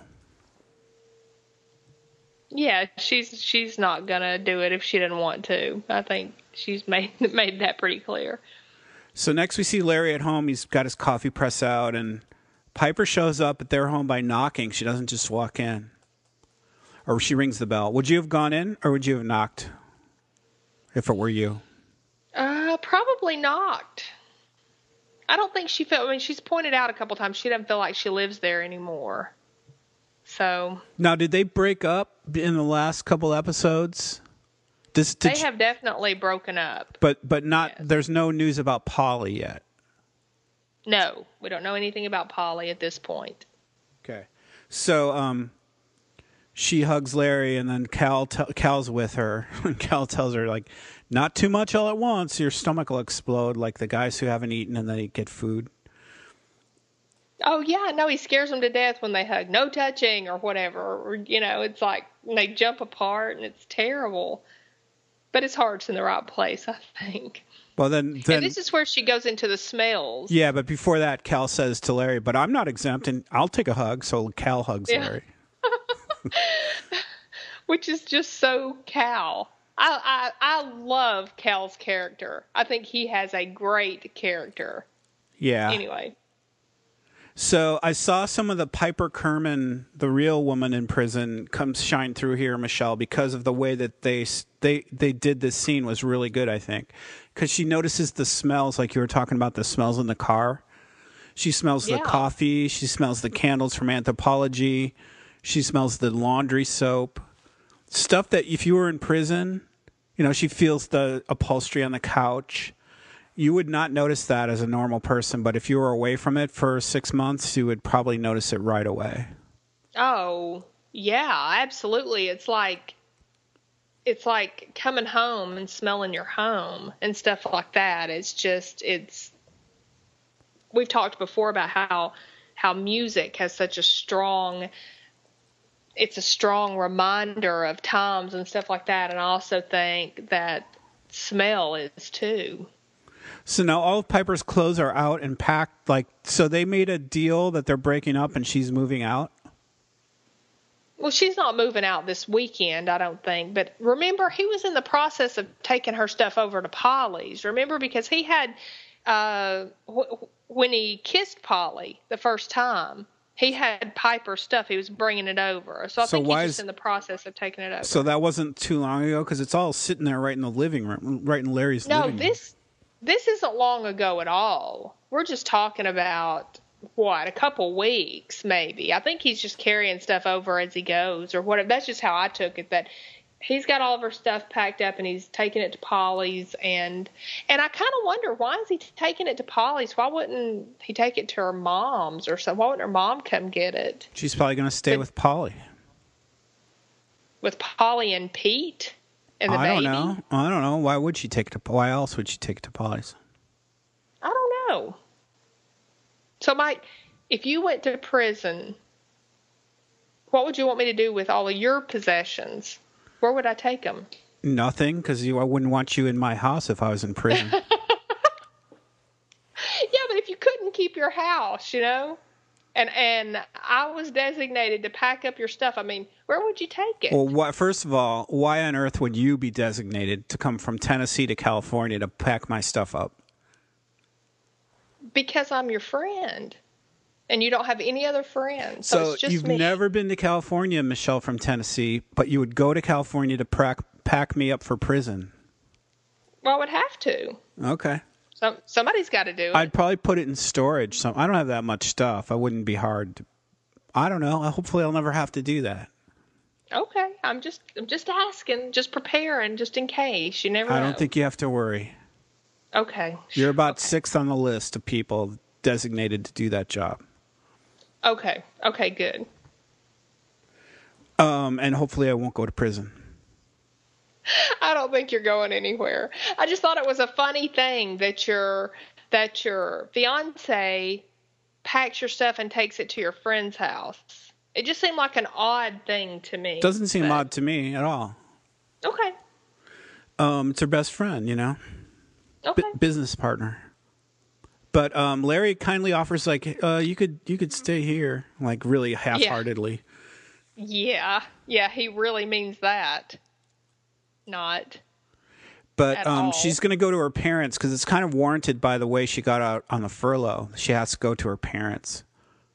C: Yeah, she's she's not gonna do it if she didn't want to. I think she's made made that pretty clear.
B: So next we see Larry at home. He's got his coffee press out, and Piper shows up at their home by knocking. She doesn't just walk in. Or she rings the bell. Would you have gone in, or would you have knocked if it were you?
C: Uh, probably knocked. I don't think she felt. I mean, she's pointed out a couple times she doesn't feel like she lives there anymore. So
B: Now, did they break up in the last couple episodes? This, did
C: they
B: she-
C: have definitely broken up.
B: but but not.
C: Yes.
B: There's no news about Polly yet.
C: No, we don't know anything about Polly at this point.
B: Okay. So um, she hugs Larry, and then Cal t- Cal's with her, and Cal tells her like, "Not too much all at once. Your stomach will explode like the guys who haven't eaten and they get food."
C: Oh yeah, no, he scares them to death when they hug. No touching or whatever. Or, you know, it's like they jump apart and it's terrible. But his heart's in the right place, I think.
B: Well, then, then
C: And this is where she goes into the smells.
B: yeah, but before that, Cal says to Larry, "But I'm not exempt, and I'll take a hug." So Cal hugs
C: Yeah.
B: Larry.
C: Which is just so Cal. I, I I love Cal's character. I think he has a great character.
B: Yeah.
C: Anyway.
B: So I saw some of the Piper Kerman, the real woman in prison, come shine through here, Michelle, because of the way that they they they did this scene was really good, I think, because she notices the smells, like you were talking about the smells in the car. She smells the
C: Yeah.
B: coffee. She smells the candles from Anthropology. She smells the laundry soap. Stuff that if you were in prison, you know, she feels the upholstery on the couch. You would not notice that as a normal person, but if you were away from it for six months, you would probably notice it right away.
C: Oh, yeah, absolutely. It's like it's like coming home and smelling your home and stuff like that. It's just it's we've talked before about how how music has such a strong it's a strong reminder of times and stuff like that, and I also think that smell is too.
B: So now all of Piper's clothes are out and packed. Like, so they made a deal that they're breaking up and she's moving out.
C: Well, she's not moving out this weekend, I don't think. But remember, he was in the process of taking her stuff over to Polly's. Remember, because he had, uh, w- when he kissed Polly the first time, he had Piper's stuff. He was bringing it over. So I
B: So
C: think
B: why
C: he's just
B: is-
C: in the process of taking it over.
B: So that wasn't too long ago because it's all sitting there right in the living room, right in Larry's
C: no,
B: living room.
C: this this isn't long ago at all. We're just talking about what, a couple weeks maybe. I think he's just carrying stuff over as he goes or whatever. That's just how I took it, that he's got all of her stuff packed up and he's taking it to Polly's, and and I kind of wonder, why is he taking it to Polly's? Why wouldn't he take it to her mom's or something? Why wouldn't her mom come get it
B: She's probably going to stay
C: But-
B: with Polly.
C: with Polly and Pete and the
B: I
C: baby?
B: don't know. I don't know. Why would she take it to? Why else would she take it to Polly's?
C: I don't know. So, Mike, if you went to prison, what would you want me to do with all of your possessions? Where would I take them?
B: Nothing, because you I wouldn't want you in my house if I was in prison.
C: Yeah, but if you couldn't keep your house, you know, and and I was designated to pack up your stuff, I mean, where would you take it?
B: Well, what, first of all, why on earth would you be designated to come from Tennessee to California to pack my stuff up?
C: Because I'm your friend, and you don't have any other friends. So,
B: So
C: it's just
B: you've
C: me.
B: never been to California, Michelle from Tennessee, but you would go to California to pack, pack me up for prison.
C: Well, I would have to.
B: Okay.
C: Some somebody's got to do it.
B: I'd probably put it in storage. So I don't have that much stuff. I wouldn't be hard to, I don't know. Hopefully I'll never have to do that.
C: Okay, I'm just I'm just asking, just preparing, just in case. You never
B: I
C: know.
B: don't think you have to worry.
C: Okay.
B: You're about
C: okay.
B: sixth on the list of people designated to do that job.
C: Okay. Okay, good.
B: Um, and hopefully I won't go to prison.
C: I don't think you're going anywhere. I just thought it was a funny thing that your that your fiance packs your stuff and takes it to your friend's house. It just seemed like an odd thing to me.
B: Doesn't seem
C: but-
B: odd to me at all.
C: Okay.
B: Um, it's her best friend, you know,
C: Okay.
B: B- business partner. But um, Larry kindly offers, like, uh, you could you could stay here, like really half-heartedly.
C: Yeah. Yeah, he really means that. Not.
B: But
C: At
B: um,
C: all.
B: she's going to go to her parents because it's kind of warranted by the way she got out on the furlough. She has to go to her parents.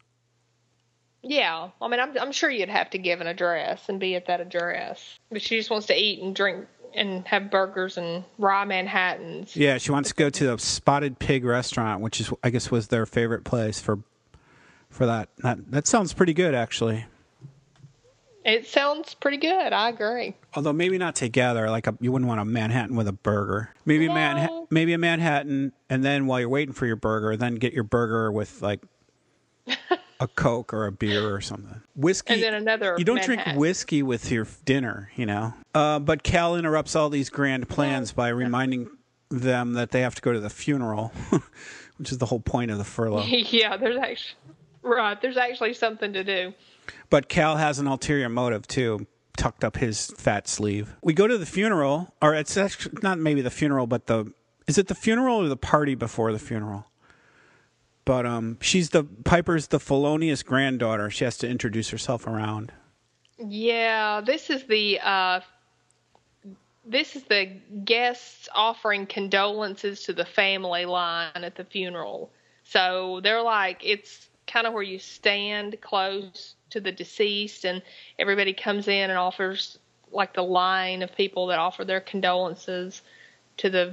C: Yeah. I mean, I'm I'm sure you'd have to give an address and be at that address. But she just wants to eat and drink and have burgers and raw Manhattans.
B: Yeah, she wants to go to the Spotted Pig restaurant, which is, I guess, was their favorite place for for that. That that sounds pretty good, actually.
C: It sounds pretty good. I agree.
B: Although maybe not together. Like a, you wouldn't want a Manhattan with a burger. Maybe a
C: No.
B: Manha- maybe a Manhattan, and then while you're waiting for your burger, then get your burger with like a Coke or a beer or something. Whiskey.
C: And then another
B: You don't drink
C: Manhattan.
B: whiskey with your dinner, you know. Uh, but Cal interrupts all these grand plans by reminding them that they have to go to the funeral, which is the whole point of the furlough.
C: Yeah, there's actually right. There's actually something to do.
B: But Cal has an ulterior motive, too, tucked up his fat sleeve. We go to the funeral, or it's actually not maybe the funeral, but the... Is it the funeral or the party before the funeral? But um, she's the... Piper's the felonious granddaughter. She has to introduce herself around.
C: Yeah, this is the uh, this is the guests offering condolences to the family line at the funeral. So they're like, it's kind of where you stand close to the deceased, and everybody comes in and offers like the line of people that offer their condolences to the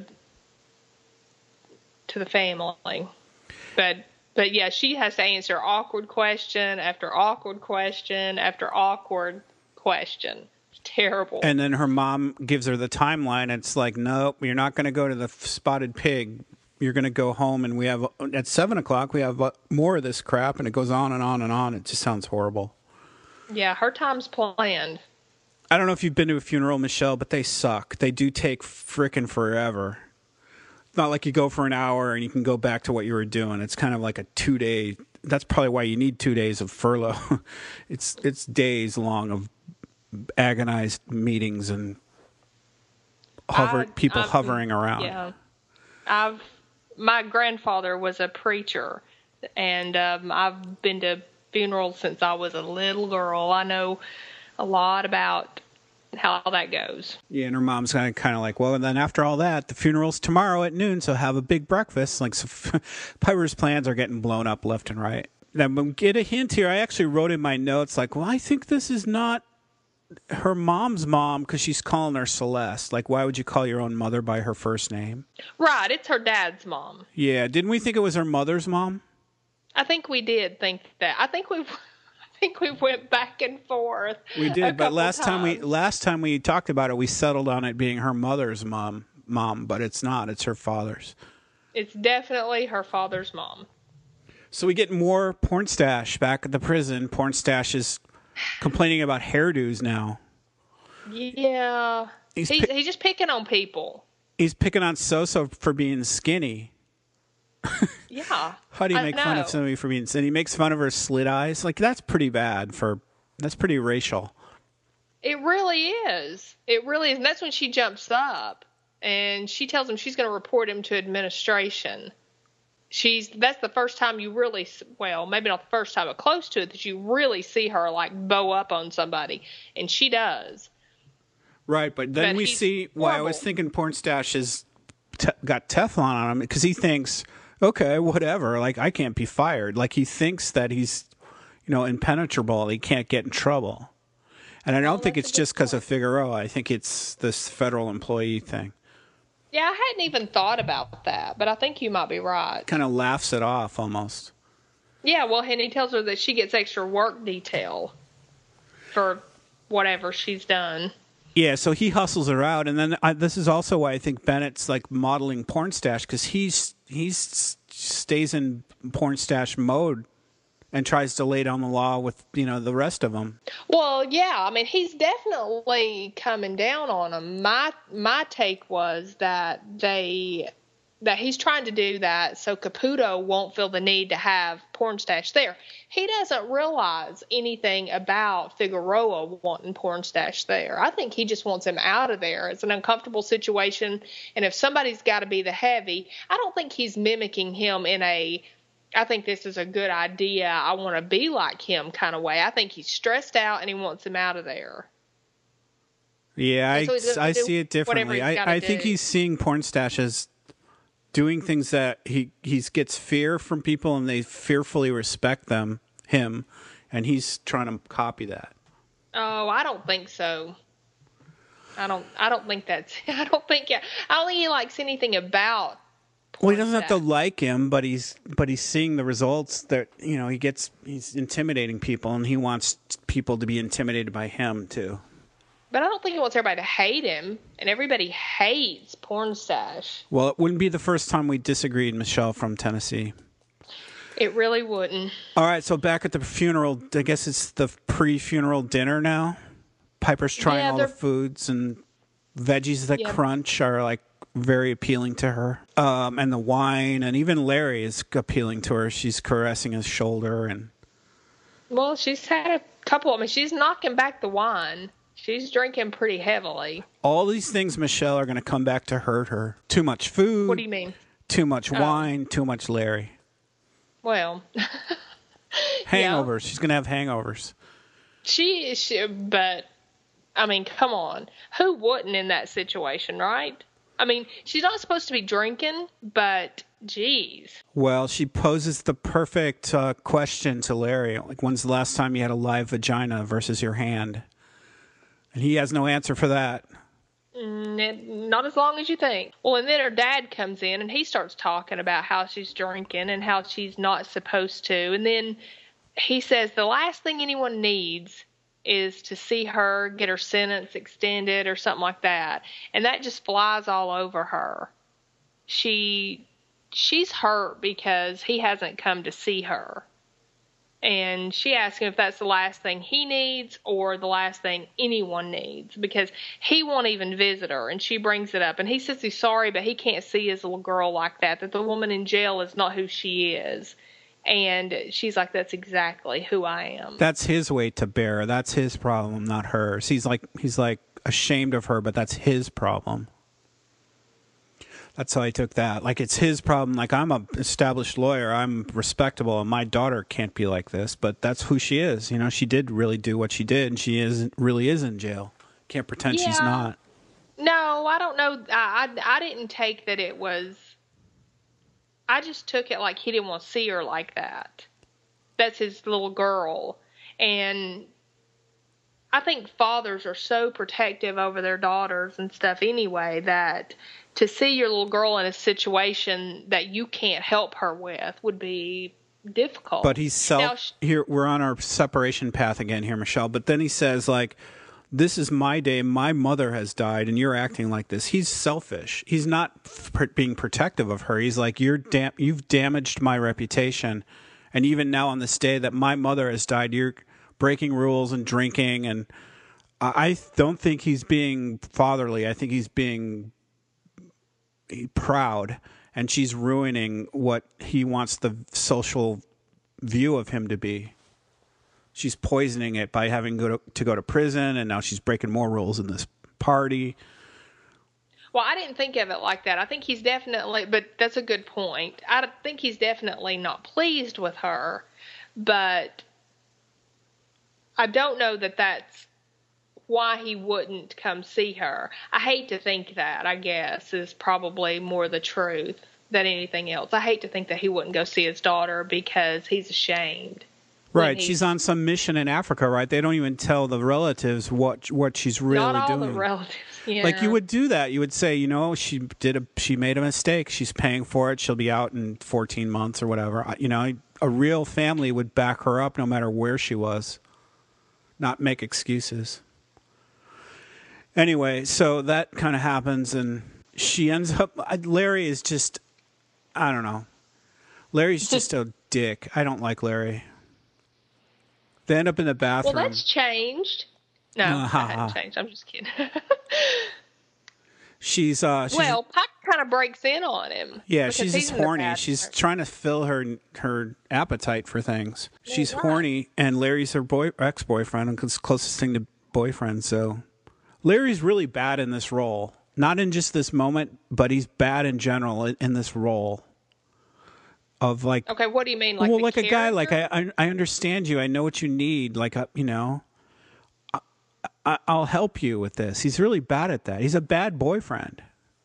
C: to the family. But but yeah, she has to answer awkward question after awkward question after awkward question. It's terrible.
B: And then her mom gives her the timeline. It's like, nope, you're not going to go to the Spotted Pig. You're going to go home, and we have, at seven o'clock, we have more of this crap, and it goes on and on and on. It just sounds horrible.
C: Yeah, her time's planned.
B: I don't know if you've been to a funeral, Michelle, but they suck. They do take frickin' forever. It's not like you go for an hour and you can go back to what you were doing. It's kind of like a two-day. That's probably why you need two days of furlough. it's it's days long of agonized meetings and hover,
C: I-
B: people
C: I've-
B: hovering around.
C: Yeah, I've my grandfather was a preacher, and um, I've been to funerals since I was a little girl. I know a lot about how that goes.
B: Yeah, and her mom's kind of, kind of like, well, and then after all that, the funeral's tomorrow at noon, so have a big breakfast. Like, so Piper's plans are getting blown up left and right. Then we get a hint here. I actually wrote in my notes, like, well, I think this is not her mom's mom because she's calling her Celeste. Like, why would you call your own mother by her first name?
C: Right, it's her dad's mom.
B: Yeah, didn't we think it was her mother's mom?
C: I think we did think that. I think we, I think we went back and forth.
B: We
C: a
B: did, but
C: couple
B: last time we
C: times.
B: last time we talked about it, we settled on it being her mother's mom. Mom, but it's not. It's her father's.
C: It's definitely her father's mom.
B: So we get more Porn Stash back at the prison. Porn Stash is complaining about hairdos now.
C: Yeah,
B: He's
C: he's
B: pi-
C: he's just picking on people.
B: He's picking on Soso for being skinny.
C: Yeah.
B: How do you
C: I
B: make fun of
C: know.
B: somebody for being? And he makes fun of her slit eyes. Like that's pretty bad. For that's pretty racial.
C: It really is. It really is. And that's when she jumps up and she tells him she's going to report him to administration. She's that's the first time you really s- well, maybe not the first time, but close to it, that you really see her like bow up on somebody, and she does.
B: Right, but then
C: But
B: we
C: he's
B: see why I was
C: horrible.
B: thinking Porn Stash is te- got Teflon on him because he thinks, okay, whatever, like I can't be fired. Like he thinks that he's, you know, impenetrable. He can't get in trouble. And I don't
C: Oh,
B: think
C: that's
B: it's
C: a good
B: just because of
C: point.
B: Figueroa. I think it's this federal employee thing.
C: Yeah, I hadn't even thought about that, but I think you might be right.
B: Kind of laughs it off almost.
C: Yeah, well, and he tells her that she gets extra work detail for whatever she's done.
B: Yeah, so he hustles her out, and then I, this is also why I think Bennett's like modeling Porn Stash because he's he's stays in Porn Stash mode and tries to lay down the law with you know the rest of them.
C: Well, yeah, I mean, he's definitely coming down on him. My my take was that they that he's trying to do that so Caputo won't feel the need to have Porn Stash there. He doesn't realize anything about Figueroa wanting Porn Stash there. I think he just wants him out of there. It's an uncomfortable situation, and if somebody's got to be the heavy, I don't think he's mimicking him in a I think this is a good idea, I want to be like him kind of way. I think he's stressed out and he wants him out of there.
B: Yeah, I,
C: And so he's gonna
B: I
C: do
B: see it
C: whatever
B: differently.
C: he's
B: I,
C: gotta
B: I think
C: do.
B: he's seeing Porn Stash as doing things that he he's gets fear from people and they fearfully respect them him, and he's trying to copy that.
C: Oh, I don't think so. I don't. I don't think that's. I don't think. I don't think he likes anything about.
B: Well, he doesn't have to
C: Stash.
B: like him, but he's but he's seeing the results that you know he gets. He's intimidating people, and he wants people to be intimidated by him too.
C: But I don't think he wants everybody to hate him, and everybody hates Porn Stash.
B: Well, it wouldn't be the first time we disagreed, Michelle from Tennessee.
C: It really wouldn't.
B: All right, so back at the funeral, I guess it's the pre-funeral dinner now. Piper's trying
C: Yeah,
B: all the
C: they're-
B: foods and veggies that
C: Yeah.
B: crunch are like very appealing to her. Um, and the wine, and even Larry is appealing to her. She's caressing his shoulder, and
C: Well, she's had a couple. I mean, she's knocking back the wine. She's drinking pretty heavily.
B: all these things, Michelle, are going to come back to hurt her. Too much food.
C: What do you mean?
B: Too much
C: Oh.
B: wine. Too much Larry.
C: Well,
B: Hangovers. She's going to have hangovers.
C: she is. She, but I mean, come on. Who wouldn't in that situation, right? I mean, she's not supposed to be drinking, but geez.
B: Well, she poses the perfect uh, question to Larry. Like, when's the last time you had a live vagina versus your hand? And he has no answer for that.
C: N- Not as long as you think. Well, and then her dad comes in and he starts talking about how she's drinking and how she's not supposed to. And then he says the last thing anyone needs is to see her get her sentence extended or something like that. And that just flies all over her. She she's hurt because he hasn't come to see her. And she asks him if that's the last thing he needs or the last thing anyone needs, because he won't even visit her. And she brings it up. And he says he's sorry, but he can't see his little girl like that, that the woman in jail is not who she is. And she's like, that's exactly who I am.
B: That's his weight to bear. That's his problem, not hers. He's like he's like ashamed of her, but that's his problem. That's how I took that. Like, it's his problem. Like, I'm a established lawyer. I'm respectable, and my daughter can't be like this. But that's who she is. You know, she did really do what she did, and she is really is in jail. Can't pretend she's
C: Yeah.
B: not.
C: No, I don't know. I, I, I didn't take that it was. I just took it like he didn't want to see her like that. That's his little girl. And I think fathers are so protective over their daughters and stuff anyway that to see your little girl in a situation that you can't help her with would be difficult.
B: But he's self.
C: Now, sh-
B: Here, we're on our separation path again here, Michelle. But then he says, like, this is my day. My mother has died, and you're acting like this. He's selfish. He's not f- being protective of her. He's like, you're dam- you've damaged my reputation. And even now on this day that my mother has died, you're breaking rules and drinking. And I I don't think he's being fatherly. I think he's being proud. and she's ruining what he wants the social view of him to be. She's poisoning it by having go to, to go to prison, and now she's breaking more rules in this party.
C: Well, I didn't think of it like that. I think he's definitely, but that's a good point. I think he's definitely not pleased with her, but I don't know that that's why he wouldn't come see her. I hate to think that, I guess, is probably more the truth than anything else. I hate to think that he wouldn't go see his daughter because he's ashamed.
B: Right, she's on some mission in Africa, right? They don't even tell the relatives what what she's really doing.
C: Not all
B: doing.
C: the relatives, yeah.
B: Like you would do that. You would say, you know, she did a she made a mistake. She's paying for it. She'll be out in fourteen months or whatever. You know, a real family would back her up no matter where she was. Not make excuses. Anyway, so that kind of happens, and she ends up. Larry is just, I don't know. Larry's just a dick. I don't like Larry. They end up in the bathroom.
C: Well, that's changed. No, uh, that hasn't changed. I'm just kidding.
B: she's, uh, she's
C: well, Pike kind of breaks in on him.
B: Yeah, she's just horny. She's trying to fill her her appetite for things. Yeah, she's right. horny, and Larry's her boy ex boyfriend, and it's closest thing to boyfriend. So Larry's really bad in this role. Not in just this moment, but he's bad in general in this role. Of like,
C: okay, what do you mean? Like,
B: well,
C: the
B: like
C: character?
B: a guy, like I, I, I understand you. I know what you need. Like, uh, you know, I, I, I'll help you with this. He's really bad at that. He's a bad boyfriend.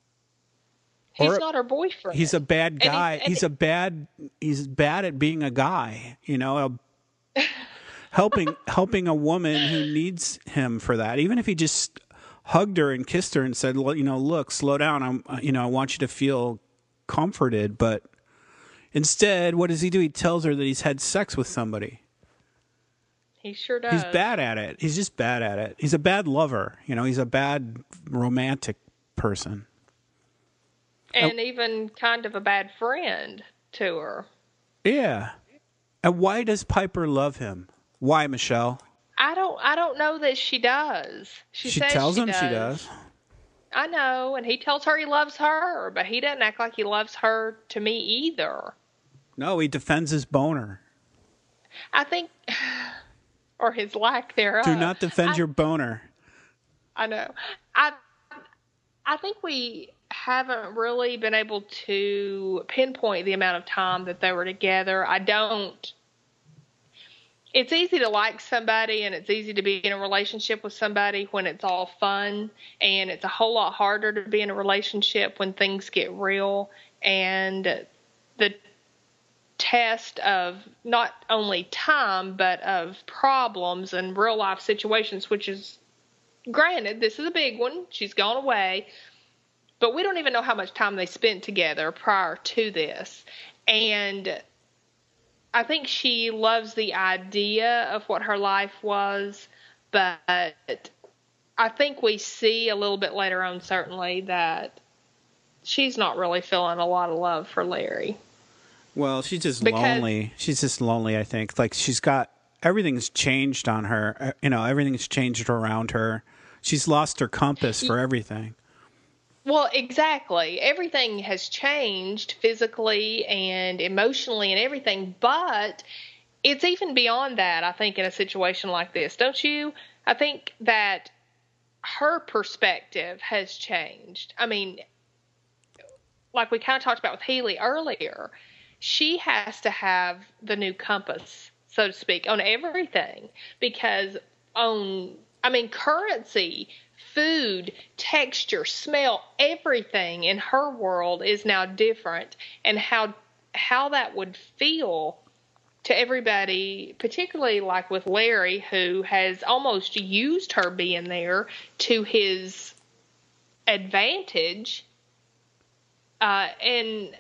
C: He's
B: or,
C: not her boyfriend.
B: He's a bad guy.
C: And he, and
B: he's a bad. He's bad at being a guy. You know, a, helping helping a woman who needs him for that. Even if he just hugged her and kissed her and said, "Well, you know, look, slow down. I'm, you know, I want you to feel comforted," but. Instead, what does he do? He tells her that he's had sex with somebody.
C: He sure does.
B: He's bad at it. He's just bad at it. He's a bad lover. You know, he's a bad romantic person.
C: And
B: uh,
C: even kind of a bad friend to her.
B: Yeah. And why does Piper love him? Why, Michelle?
C: I don't I don't know that she does. She,
B: she
C: says
B: tells
C: she
B: him
C: does.
B: she does.
C: I know, and he tells her he loves her, but he doesn't act like he loves her to me either.
B: No, he defends his boner.
C: I think, or his lack thereof.
B: Do not defend
C: I,
B: your boner.
C: I know. I I think we haven't really been able to pinpoint the amount of time that they were together. I don't. It's easy to like somebody and it's easy to be in a relationship with somebody when it's all fun, and it's a whole lot harder to be in a relationship when things get real, and the test of not only time but of problems and real life situations, which is, granted, this is a big one. She's gone away, but we don't even know how much time they spent together prior to this. And I think she loves the idea of what her life was, but I think we see a little bit later on, certainly, that she's not really feeling a lot of love for Larry.
B: Well, she's just
C: because,
B: lonely. She's just lonely, I think. Like, she's got, everything's changed on her. You know, everything's changed around her. She's lost her compass for everything.
C: Well, exactly. Everything has changed physically and emotionally and everything, but it's even beyond that, I think, in a situation like this, don't you? I think that her perspective has changed. I mean, like we kind of talked about with Healy earlier, she has to have the new compass, so to speak, on everything, because on, I mean, currency, food, texture, smell, everything in her world is now different, and how how that would feel to everybody, particularly like with Larry, who has almost used her being there to his advantage. Uh, and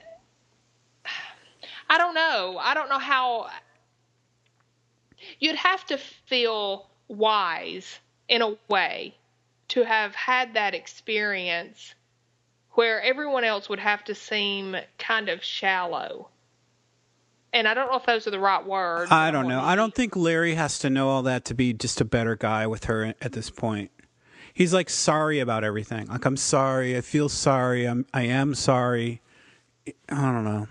C: I don't know. I don't know how. You'd have to feel wise in a way to have had that experience where everyone else would have to seem kind of shallow. And I don't know if those are the right words.
B: I don't know. I don't think Larry has to know all that to be just a better guy with her at this point. He's like sorry about everything. Like, I'm sorry. I feel sorry. I'm, I am sorry. I don't know.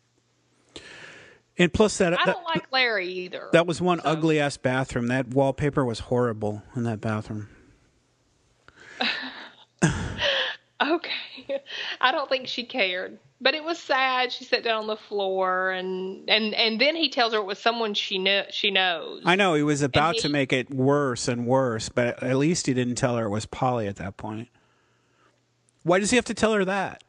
B: And plus that
C: I
B: that,
C: don't like Larry either.
B: that was one
C: so.
B: ugly ass bathroom. That wallpaper was horrible in that bathroom.
C: Okay. I don't think she cared. But it was sad. She sat down on the floor, and and, and then he tells her it was someone she kn- she knows.
B: I know he was about
C: he,
B: to make it worse and worse, but at least he didn't tell her it was Polly at that point. Why does he have to tell her that?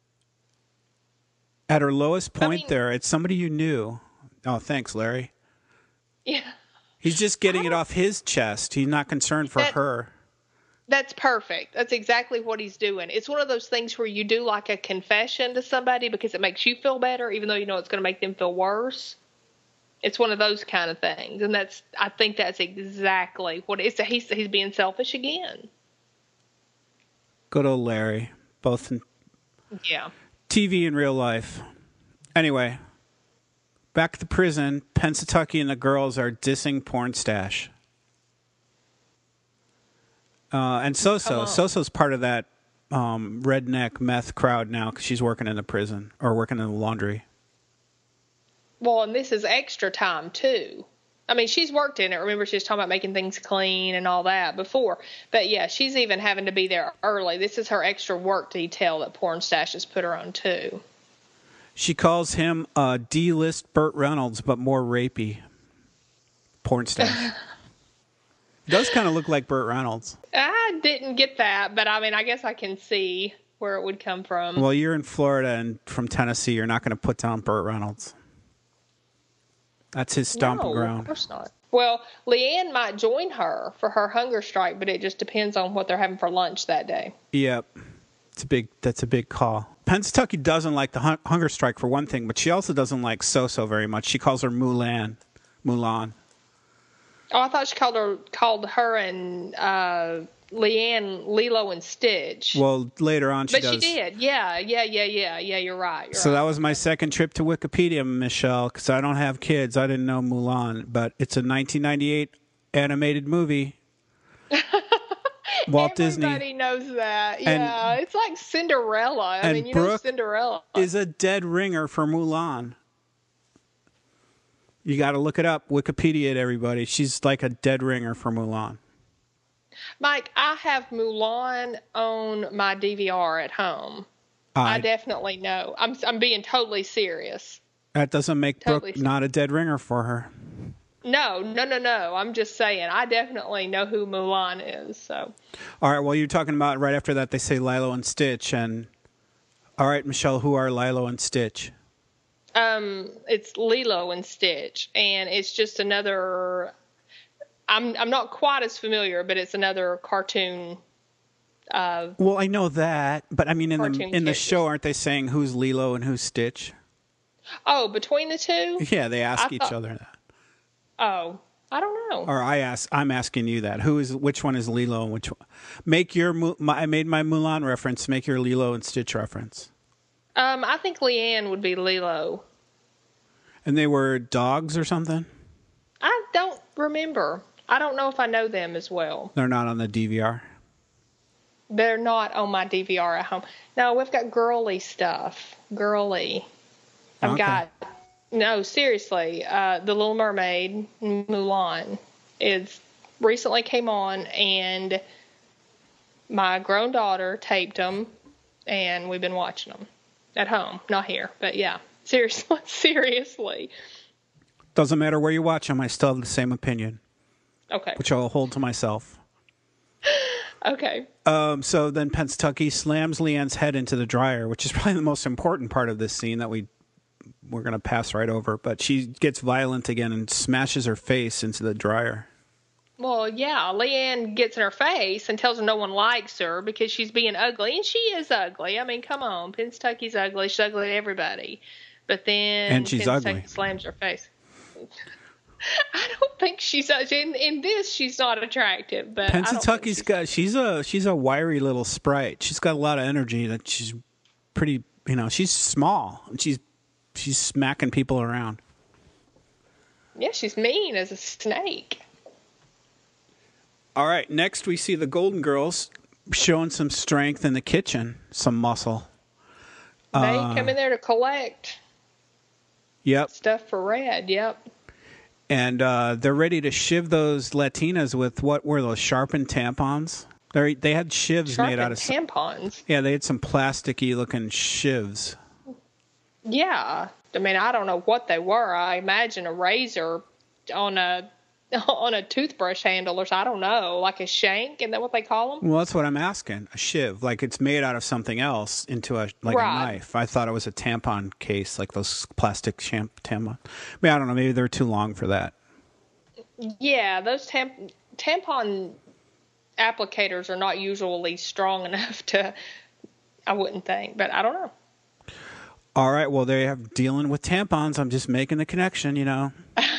B: At her lowest point
C: I mean,
B: there, it's somebody you knew. Oh, thanks, Larry.
C: Yeah.
B: He's just getting it off his chest. He's not concerned for
C: that,
B: her.
C: That's perfect. That's exactly what he's doing. It's one of those things where you do like a confession to somebody because it makes you feel better, even though you know it's going to make them feel worse. It's one of those kind of things. And that's, I think that's exactly what it is. He's, he's being selfish again.
B: Good old Larry. Both in
C: Yeah.
B: T V and real life. Anyway, back at the prison, Pennsatucky and the girls are dissing Porn Stash. Uh, and Soso. Soso's part of that um, redneck meth crowd now because she's working in the prison or working in the laundry.
C: Well, and this is extra time, too. I mean, she's worked in it. Remember, she was talking about making things clean and all that before. But, yeah, she's even having to be there early. This is her extra work detail that Porn Stash has put her on, too.
B: She calls him a D-list Burt Reynolds, but more rapey. Porn Stash. It does kind of look like Burt Reynolds.
C: I didn't get that, but, I mean, I guess I can see where it would come from.
B: Well, you're in Florida and from Tennessee. You're not going to put down Burt Reynolds. That's his stomping
C: no,
B: ground.
C: Of course not. Well, Leanne might join her for her hunger strike, but it just depends on what they're having for lunch that day.
B: Yep. It's a big that's a big call. Pennsatucky doesn't like the hun- hunger strike for one thing, but she also doesn't like Soso very much. She calls her Mulan. Mulan.
C: Oh, I thought she called her called her and uh, Leanne Lilo and Stitch.
B: Well, later on she
C: but
B: does.
C: she did. Yeah, yeah, yeah, yeah, yeah. You're right. You're
B: So
C: right.
B: that was my second trip to Wikipedia, Michelle, because I don't have kids. I didn't know Mulan, but it's a nineteen ninety-eight animated movie. Walt Disney.
C: Everybody knows that.
B: And-
C: Yeah, it's like Cinderella. I
B: and
C: mean, you know
B: Brooke
C: Cinderella.
B: is a dead ringer for Mulan. You got to look it up. Wikipedia it, everybody. She's like a dead ringer for Mulan.
C: Mike, I have Mulan on my D V R at home. I, I definitely know. I'm I'm being totally serious.
B: That doesn't make
C: Totally
B: Brooke not a dead ringer for her.
C: No, no, no, no. I'm just saying. I definitely know who Mulan is. So.
B: All right. Well, you're talking about right after that. They say Lilo and Stitch, and all right, Michelle. Who are Lilo and Stitch?
C: Um, it's Lilo and Stitch, and it's just another. I'm I'm not quite as familiar, but it's another cartoon. Uh,
B: well, I know that, but I mean, in the in
C: Cartoon
B: the
C: characters.
B: show, aren't they saying who's Lilo and who's Stitch?
C: oh, between the two?
B: Yeah, they ask
C: I
B: each
C: thought-
B: other that.
C: Oh, I don't know.
B: Or I ask, I'm asking you that. Who is which one is Lilo and which one? Make your Mu- my, I made my Mulan reference. Make your Lilo and Stitch reference.
C: Um, I think Leanne would be Lilo.
B: And they were dogs or something.
C: I don't remember. I don't know if I know them as well.
B: They're not on the D V R.
C: They're not on my D V R at home. No, we've got girly stuff. Girly. I've
B: Okay.
C: got, no, seriously, uh, The Little Mermaid, Mulan, is recently came on, and my grown daughter taped them, and we've been watching them at home. Not here, but yeah. Seriously, seriously.
B: Doesn't matter where you watch them. I still have the same opinion,
C: Okay.
B: which I'll hold to myself.
C: Okay.
B: Um, so then Pennsatucky slams Leanne's head into the dryer, which is probably the most important part of this scene that we we're going to pass right over. But she gets violent again and smashes her face into the dryer.
C: Well, yeah, Leanne gets in her face and tells her no one likes her because she's being ugly, and she is ugly. I mean, come on, Pennsatucky's ugly. She's ugly to everybody. But then
B: And she's
C: Pennsatucky
B: ugly.
C: slams her face. I don't think she's in in this. She's not attractive, but I don't think
B: Pennsatucky's
C: she's-
B: got she's a she's a wiry little sprite. She's got a lot of energy. That she's pretty. You know, she's small and she's she's smacking people around.
C: Yeah, she's mean as a snake.
B: All right, next we see the Golden Girls showing some strength in the kitchen, some muscle.
C: They
B: Uh,
C: come in there to collect
B: Yep.
C: stuff for Red. Yep.
B: And uh, they're ready to shiv those Latinas with what were those sharpened tampons? They they had shivs
C: Sharpened
B: made out of
C: tampons.
B: yeah, they had some plasticky looking shivs.
C: Yeah. I mean, I don't know what they were. I imagine a razor on a on a toothbrush handle or so. I don't know, like a shank. Isn't that what they call them?
B: Well, that's what I'm asking. A shiv, like it's made out of something else into a like
C: Right.
B: a knife. I thought it was a tampon case, like those plastic shampoo tampon. I mean, I don't know. Maybe they're too long for that.
C: Yeah, those tam- tampon applicators are not usually strong enough to. I wouldn't think, but I don't know.
B: All right. Well, they have dealing with tampons. I'm just making the connection, you know.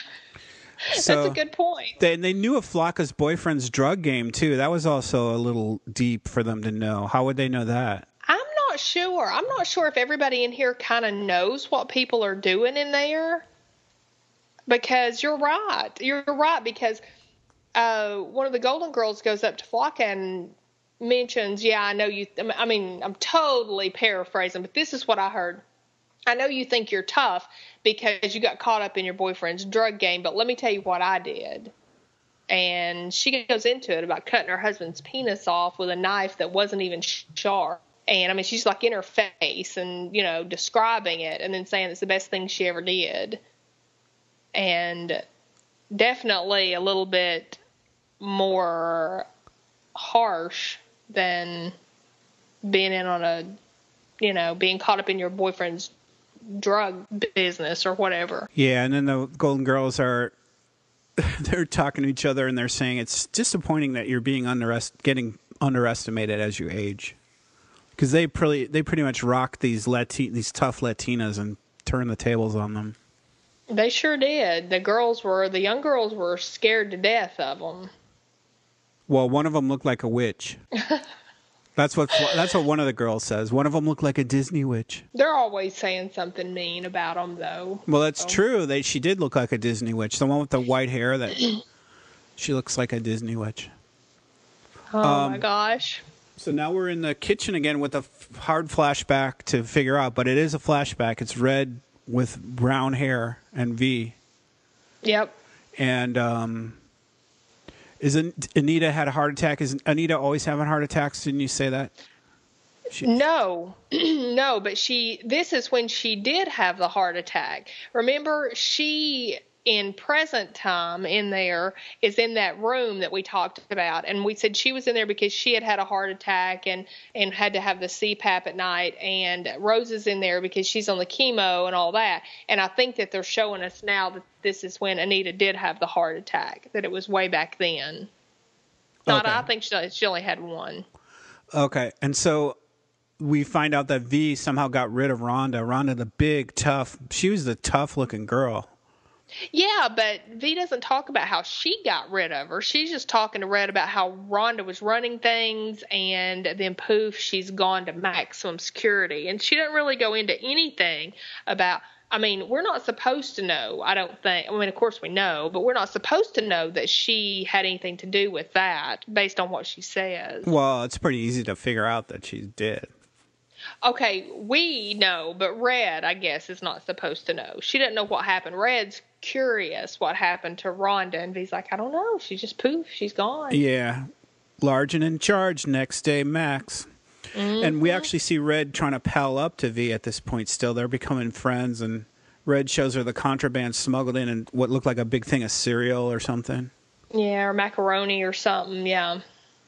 B: So,
C: That's a good point.
B: They, and they knew of Flocka's boyfriend's drug game, too. That was also a little deep for them to know. How would they know that?
C: I'm not sure. I'm not sure if everybody in here kind of knows what people are doing in there. Because you're right. You're right, because uh, one of the Golden Girls goes up to Flocka and mentions, yeah, I know you, th- I mean, I'm totally paraphrasing, but this is what I heard. I know you think you're tough because you got caught up in your boyfriend's drug game, but let me tell you what I did. And she goes into it about cutting her husband's penis off with a knife that wasn't even sharp. And, I mean, she's like in her face and, you know, describing it and then saying it's the best thing she ever did. And definitely a little bit more harsh than being in on a, you know, being caught up in your boyfriend's drug business or whatever.
B: Yeah, and then the Golden Girls are they're talking to each other and they're saying it's disappointing that you're being underest getting underestimated as you age, because they pretty they pretty much rock these Lati- these tough Latinas and turn the tables on them.
C: They sure did. The girls were the young girls were scared to death of them.
B: Well, one of them looked like a witch. That's what that's what one of the girls says. One of them looked like a Disney witch.
C: They're always saying something mean about them, though.
B: Well, that's
C: so.
B: true. They she did look like a Disney witch. The one with the white hair, that she looks like a Disney witch.
C: Oh
B: Um,
C: my gosh.
B: So now we're in the kitchen again with a f- hard flashback to figure out, but it is a flashback. It's Red with brown hair and V.
C: Yep.
B: And um, is An- Anita had a heart attack? Is Anita always having heart attacks? Didn't you say that? She-
C: No, no, but she, this is when she did have the heart attack. Remember, she, in present time in there, is in that room that we talked about. And we said she was in there because she had had a heart attack and, and had to have the C PAP at night. And Rose is in there because she's on the chemo and all that. And I think that they're showing us now that this is when Anita did have the heart attack, that it was way back then. Not,
B: Okay.
C: I think she, she only had one.
B: Okay. And so we find out that V somehow got rid of Rhonda. Rhonda, the big, tough, she was the tough-looking girl.
C: Yeah, but V doesn't talk about how she got rid of her. She's just talking to Red about how Rhonda was running things, and then poof, she's gone to maximum security. And she doesn't really go into anything about, I mean, we're not supposed to know, I don't think. I mean, of course we know, but we're not supposed to know that she had anything to do with that based on what she says.
B: Well, it's pretty easy to figure out that she did.
C: Okay, we know, but Red, I guess, is not supposed to know. She doesn't know what happened. Red's curious what happened to Rhonda, and V's like, I don't know. She just poof, she's gone.
B: Yeah. Large and in charge, next day, Max. Mm-hmm. And we actually see Red trying to pal up to V at this point still. They're becoming friends, and Red shows her the contraband smuggled in and what looked like a big thing of cereal or something.
C: Yeah, or macaroni or something, yeah.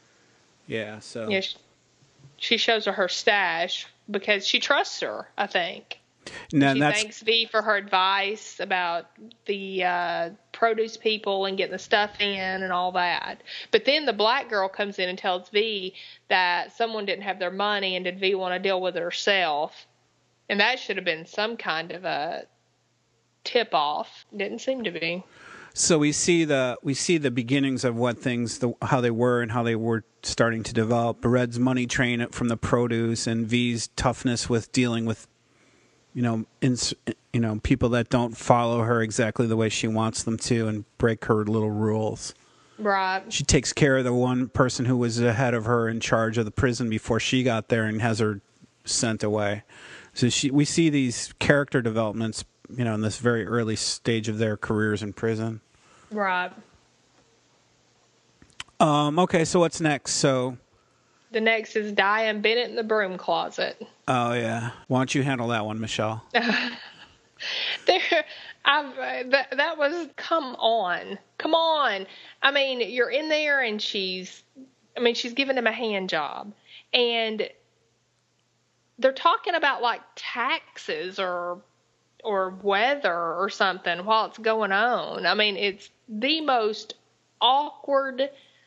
B: Yeah, so...
C: Yeah, she, she shows her her stash because she trusts her, I think.
B: No,
C: she
B: that's...
C: thanks V for her advice about the uh, produce people and getting the stuff in and all that. But then the black girl comes in and tells V that someone didn't have their money and did V want to deal with it herself. And that should have been some kind of a tip-off. Didn't seem to be.
B: So we see the we see the beginnings of what things, the, how they were and how they were starting to develop. Red's money train from the produce and V's toughness with dealing with, you know, ins, you know, people that don't follow her exactly the way she wants them to and break her little rules.
C: Right.
B: She takes care of the one person who was ahead of her in charge of the prison before she got there and has her sent away. So she, we see these character developments, you know, in this very early stage of their careers in prison.
C: Right.
B: Um, okay, so what's next? So
C: The next is Diane Bennett in the broom closet.
B: Oh, yeah. Why don't you handle that one, Michelle?
C: There, I've, that, that was, come on. Come on. I mean, you're in there and she's, I mean, she's giving him a hand job. And they're talking about, like, taxes or or weather or something while it's going on. I mean, it's the most awkward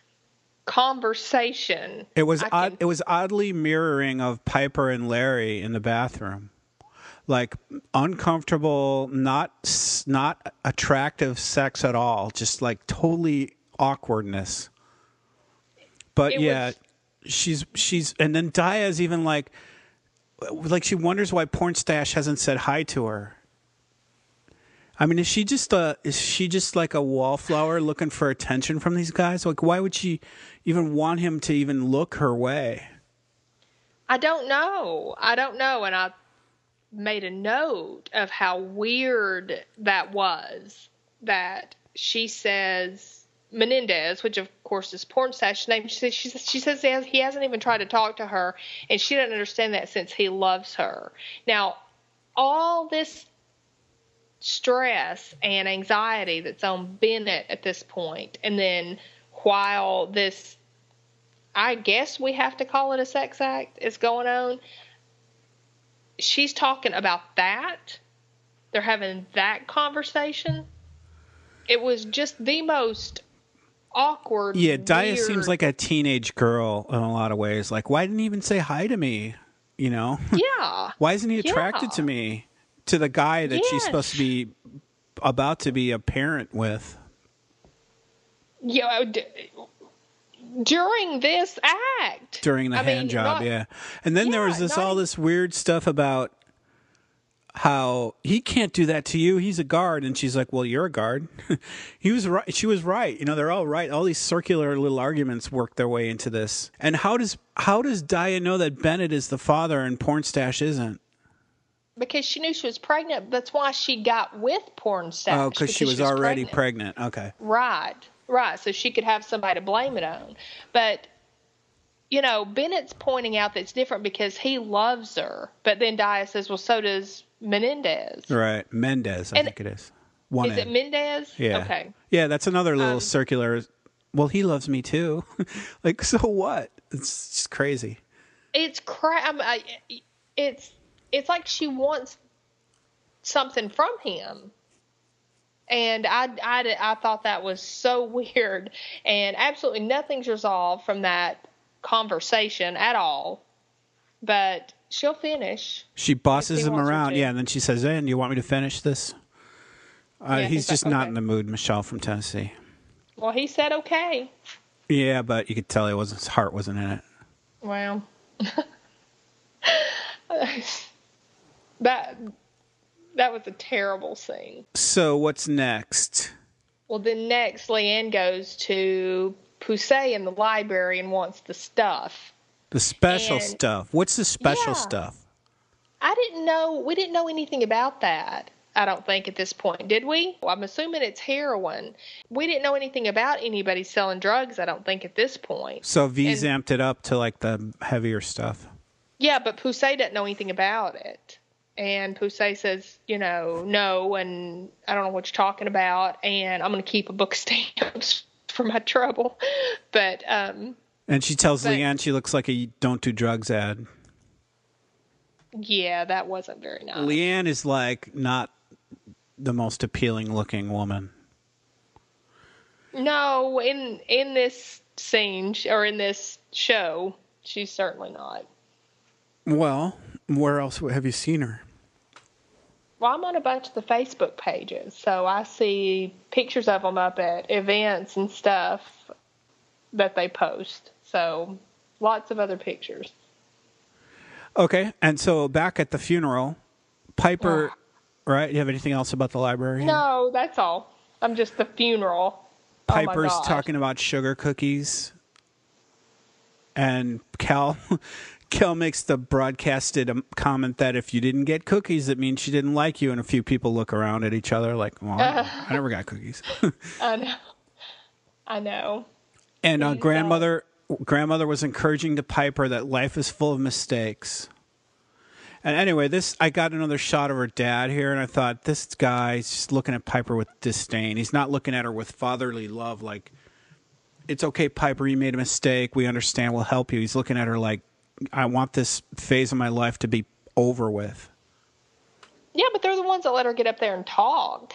C: conversation.
B: It was
C: I
B: odd,
C: can-
B: it was oddly mirroring of Piper and Larry in the bathroom. Like uncomfortable, not s- not attractive sex at all, just like totally awkwardness. But
C: It
B: yeah,
C: was-
B: she's she's and then Dia's even like like she wonders why Pornstache hasn't said hi to her. I mean, is she just a is she just like a wallflower looking for attention from these guys? Like, why would she even want him to even look her way?
C: I don't know. I don't know. And I made a note of how weird that was, that she says Menendez, which of course is Pornstache's name. She says, she says, she says he, has, he hasn't even tried to talk to her, and she doesn't understand that since he loves her. Now, all this stress and anxiety that's on Bennett at this point, and then while this, I guess we have to call it a sex act, is going on, she's talking about that. They're having that conversation. It was just the most awkward.
B: Yeah, Dia
C: weird-
B: seems like a teenage girl in a lot of ways. Like, why didn't he even say hi to me? You know?
C: Yeah.
B: Why isn't he attracted
C: Yeah.
B: to me? To the guy that she's
C: Yes.
B: supposed to be about to be a parent with.
C: Yeah. d- During this act.
B: During the
C: I
B: hand
C: mean,
B: job,
C: not-
B: yeah. And then there was
C: yeah,
B: this
C: not
B: all
C: e-
B: this weird stuff about how he can't do that to you. He's a guard, and she's like, "Well, you're a guard." He was right. She was right. You know, they're all right. All these circular little arguments work their way into this. And how does how does Dia know that Bennett is the father and Pornstache isn't?
C: Because she knew she was pregnant. That's why she got with Pornstache.
B: Oh, because she was already pregnant. Okay.
C: Right, right. So she could have somebody to blame it on. But, you know, Bennett's pointing out that it's different because he loves her. But then Dia says, well, so does Menendez.
B: Right. Mendez, I
C: And-
B: think it is. One
C: Is
B: N.
C: it Mendez?
B: Yeah.
C: Okay.
B: Yeah, that's another little
C: Um,
B: circular. Well, he loves me too. Like, so what? It's just crazy.
C: It's cra- I mean, I, It's it's like she wants something from him. And I, I, I thought that was so weird. And absolutely nothing's resolved from that conversation at all. But she'll finish.
B: She bosses
C: he
B: him
C: wants her
B: around.
C: to.
B: Yeah, and then she says, "Hey, do you want me to finish this?" Uh,
C: Yeah,
B: he's
C: he's like,
B: just not
C: "Okay."
B: in the mood, Michelle from Tennessee.
C: Well, he said okay.
B: Yeah, but you could tell he wasn't, his heart wasn't in it.
C: Well, that that was a terrible scene.
B: So what's next?
C: Well, then next, Leanne goes to Poussey in the library and wants the stuff.
B: The special
C: And-
B: stuff. What's the special
C: Yeah.
B: stuff?
C: I didn't know, we didn't know anything about that, I don't think, at this point, did we? Well, I'm assuming it's heroin. We didn't know anything about anybody selling drugs, I don't think, at this point.
B: So V's
C: And-
B: amped it up to like the heavier stuff.
C: Yeah, but Poussey doesn't know anything about it. And Poussey says, you know, no, and I don't know what you're talking about, and I'm going to keep a book of stamps for my trouble. But, um,
B: And she tells
C: But-
B: Leanne she looks like a don't do drugs ad.
C: yeah, that wasn't very nice.
B: Leanne is like not the most appealing looking woman.
C: No, in in this scene, sh- or in this show, she's certainly not.
B: Well, where else have you seen her?
C: Well, I'm on a bunch of the Facebook pages, so I see pictures of them up at events and stuff that they post. So lots of other pictures.
B: Okay, and so back at the funeral, Piper, right? You have anything else about the library?
C: No, that's all. I'm just the funeral.
B: Piper's
C: oh my gosh.
B: talking about sugar cookies, and Cal, Kel makes the broadcasted um, comment that if you didn't get cookies, it means she didn't like you. And a few people look around at each other like, well, I, I never got cookies.
C: I know. I know.
B: And uh,
C: He's,
B: grandmother, grandmother was encouraging to Piper that life is full of mistakes. And anyway, this I got another shot of her dad here, and I thought, this guy's just looking at Piper with disdain. He's not looking at her with fatherly love, like, it's okay, Piper, you made a mistake. We understand. We'll help you. He's looking at her like, I want this phase of my life to be over with.
C: Yeah, but they're the ones that let her get up there and talk.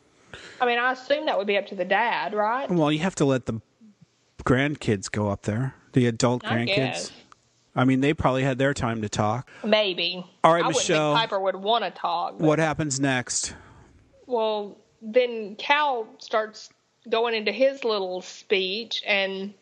C: I mean, I assume that would be up to the dad, right?
B: Well, you have to let the grandkids go up there, the adult
C: I
B: grandkids.
C: guess.
B: I mean, they probably had their time to talk.
C: Maybe.
B: All right,
C: I
B: Michelle.
C: wouldn't think Piper would want to talk. But,
B: What happens next?
C: well, then Cal starts going into his little speech, and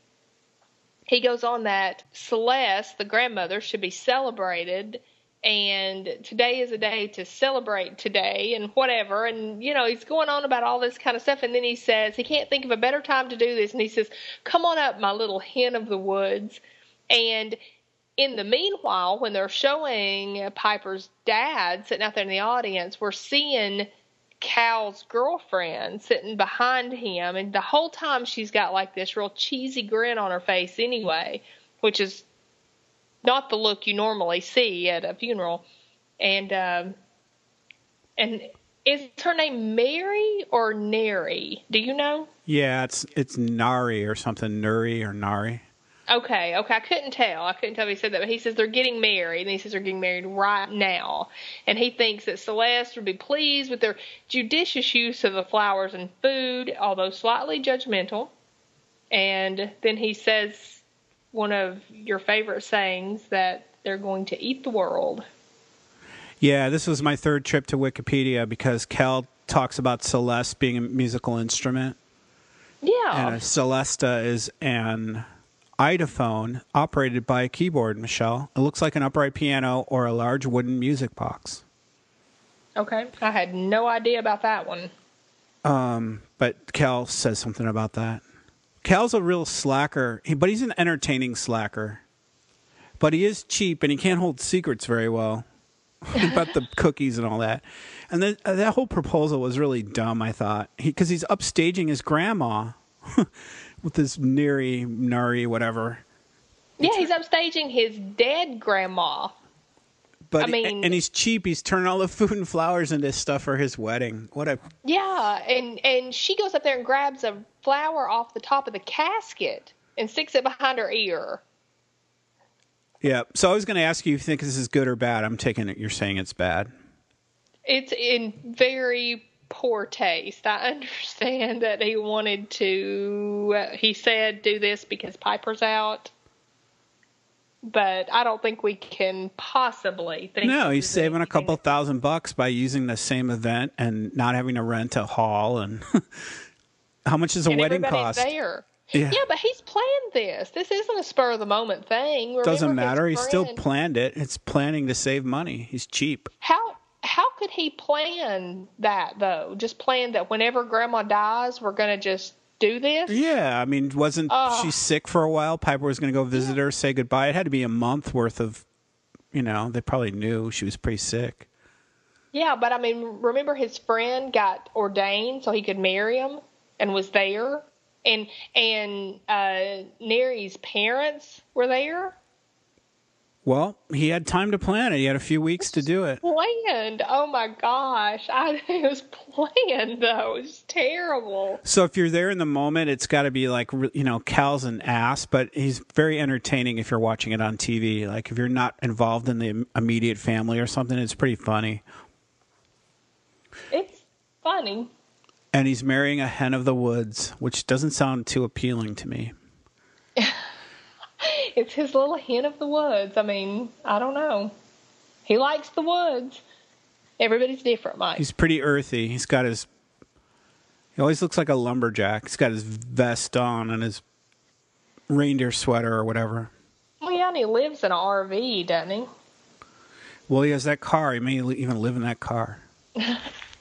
C: he goes on that Celeste, the grandmother, should be celebrated, and today is a day to celebrate today, and whatever. And, you know, he's going on about all this kind of stuff, and then he says he can't think of a better time to do this, and he says, come on up, my little hen of the woods. And in the meanwhile, when they're showing Piper's dad sitting out there in the audience, we're seeing Cal's girlfriend sitting behind him, and the whole time she's got like this real cheesy grin on her face anyway, which is not the look you normally see at a funeral. And um, and is her name Mary or Neri? Do you know?
B: Yeah, it's it's Nari or something, Nuri or Nari.
C: Okay, okay, I couldn't tell. I couldn't tell if he said that, but he says they're getting married, and he says they're getting married right now. And he thinks that Celeste would be pleased with their judicious use of the flowers and food, although slightly judgmental. And then he says one of your favorite sayings, that they're going to eat the world.
B: Yeah, this was my third trip to Wikipedia because Cal talks about Celeste being a musical instrument.
C: Yeah.
B: And a Celesta is an iDophone operated by a keyboard, Michelle. It looks like an upright piano or a large wooden music box.
C: Okay. I had no idea about that one.
B: Um, but Cal says something about that. Cal's a real slacker, he, but he's an entertaining slacker. But he is cheap, and he can't hold secrets very well about the cookies and all that. And then, uh, that whole proposal was really dumb, I thought, because he, he's upstaging his grandma with this Neri, Nari, whatever.
C: Yeah, he's upstaging his dead grandma.
B: But
C: I mean,
B: and he's cheap. He's turning all the food and flowers into stuff for his wedding. What a
C: yeah, and and she goes up there and grabs a flower off the top of the casket and sticks it behind her ear.
B: Yeah. So I was going to ask you if you think this is good or bad. I'm taking it you're saying it's bad.
C: It's in very poor taste. I understand that he wanted to, uh, he said, do this because Piper's out. But I don't think we can possibly think.
B: No, he's saving a
C: anything
B: couple
C: that-
B: thousand bucks by using the same event and not having to rent a hall. And how much does a
C: and
B: wedding
C: everybody's
B: cost?
C: there.
B: Yeah.
C: Yeah, but he's planned this. This isn't a spur of the moment thing. Remember
B: Doesn't
C: his
B: matter. He still
C: friend-
B: planned it. It's planning to save money. He's cheap.
C: How how could he plan that though? Just plan that whenever Grandma dies, we're gonna just do this?
B: Yeah, I mean, wasn't
C: Oh.
B: she sick for a while? Piper was going to go visit her, say goodbye. It had to be a month worth of, you know, they probably knew she was pretty sick.
C: Yeah, but I mean, remember his friend got ordained so he could marry him and was there, and and uh, Neri's parents were there.
B: Well, he had time to plan it. He had a few weeks to do it.
C: Planned. Oh my gosh, I it was planned though. It was terrible.
B: So if you're there in the moment, it's got to be like, you know, Cal's an ass, but he's very entertaining if you're watching it on T V. Like if you're not involved in the immediate family or something, it's pretty funny.
C: It's funny.
B: And he's marrying a hen of the woods, which doesn't sound too appealing to me.
C: It's his little hen of the woods. I mean, I don't know. He likes the woods. Everybody's different, Mike.
B: He's pretty earthy. He's got his... He always looks like a lumberjack. He's got his vest on and his reindeer sweater or whatever.
C: Well, yeah, and he lives in an R V, doesn't he?
B: Well, he has that car. He may even live in that car.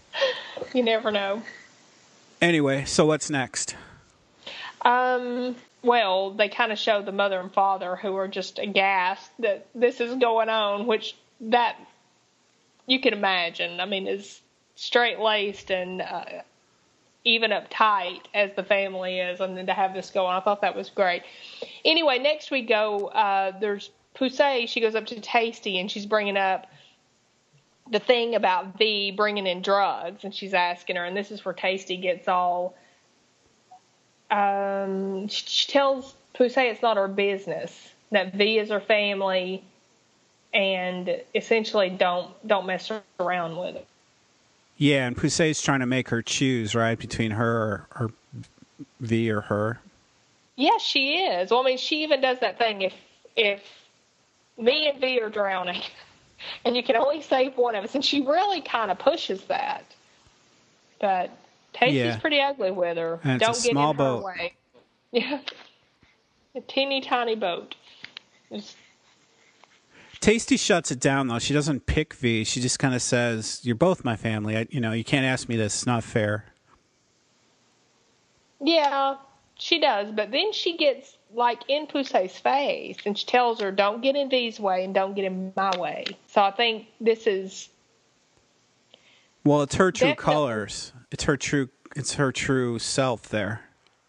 C: You never know.
B: Anyway, so what's next?
C: Um, well, they kind of show the mother and father who are just aghast that this is going on, which that you can imagine. I mean, is straight-laced and uh, even uptight as the family is, and then to have this go on, I thought that was great. Anyway, next we go, uh, there's Poussey. She goes up to Tasty, and she's bringing up the thing about V bringing in drugs, and she's asking her, and this is where Tasty gets all, um, she, she tells Poussey it's not her business, that V is her family, and essentially don't don't mess around with it.
B: Yeah, and Poussey's trying to make her choose, right, between her or, or V or her.
C: Yes, she is. Well, I mean, she even does that thing if if me and V are drowning, and you can only save one of us, and she really kind of pushes that. But Tasty's
B: Yeah.
C: pretty ugly with her.
B: And it's
C: Don't
B: a
C: get
B: small
C: in
B: boat.
C: her way. Yeah, a teeny tiny boat. It's,
B: Tasty shuts it down, though. She doesn't pick V. She just kind of says, you're both my family. I, you know, you can't ask me this. It's not fair.
C: yeah, she does. But then she gets, like, in Poussey's face, and she tells her, don't get in V's way and don't get in my way. So I think this is...
B: Well, it's her true
C: Definitely.
B: colors. It's her true. It's her true self there.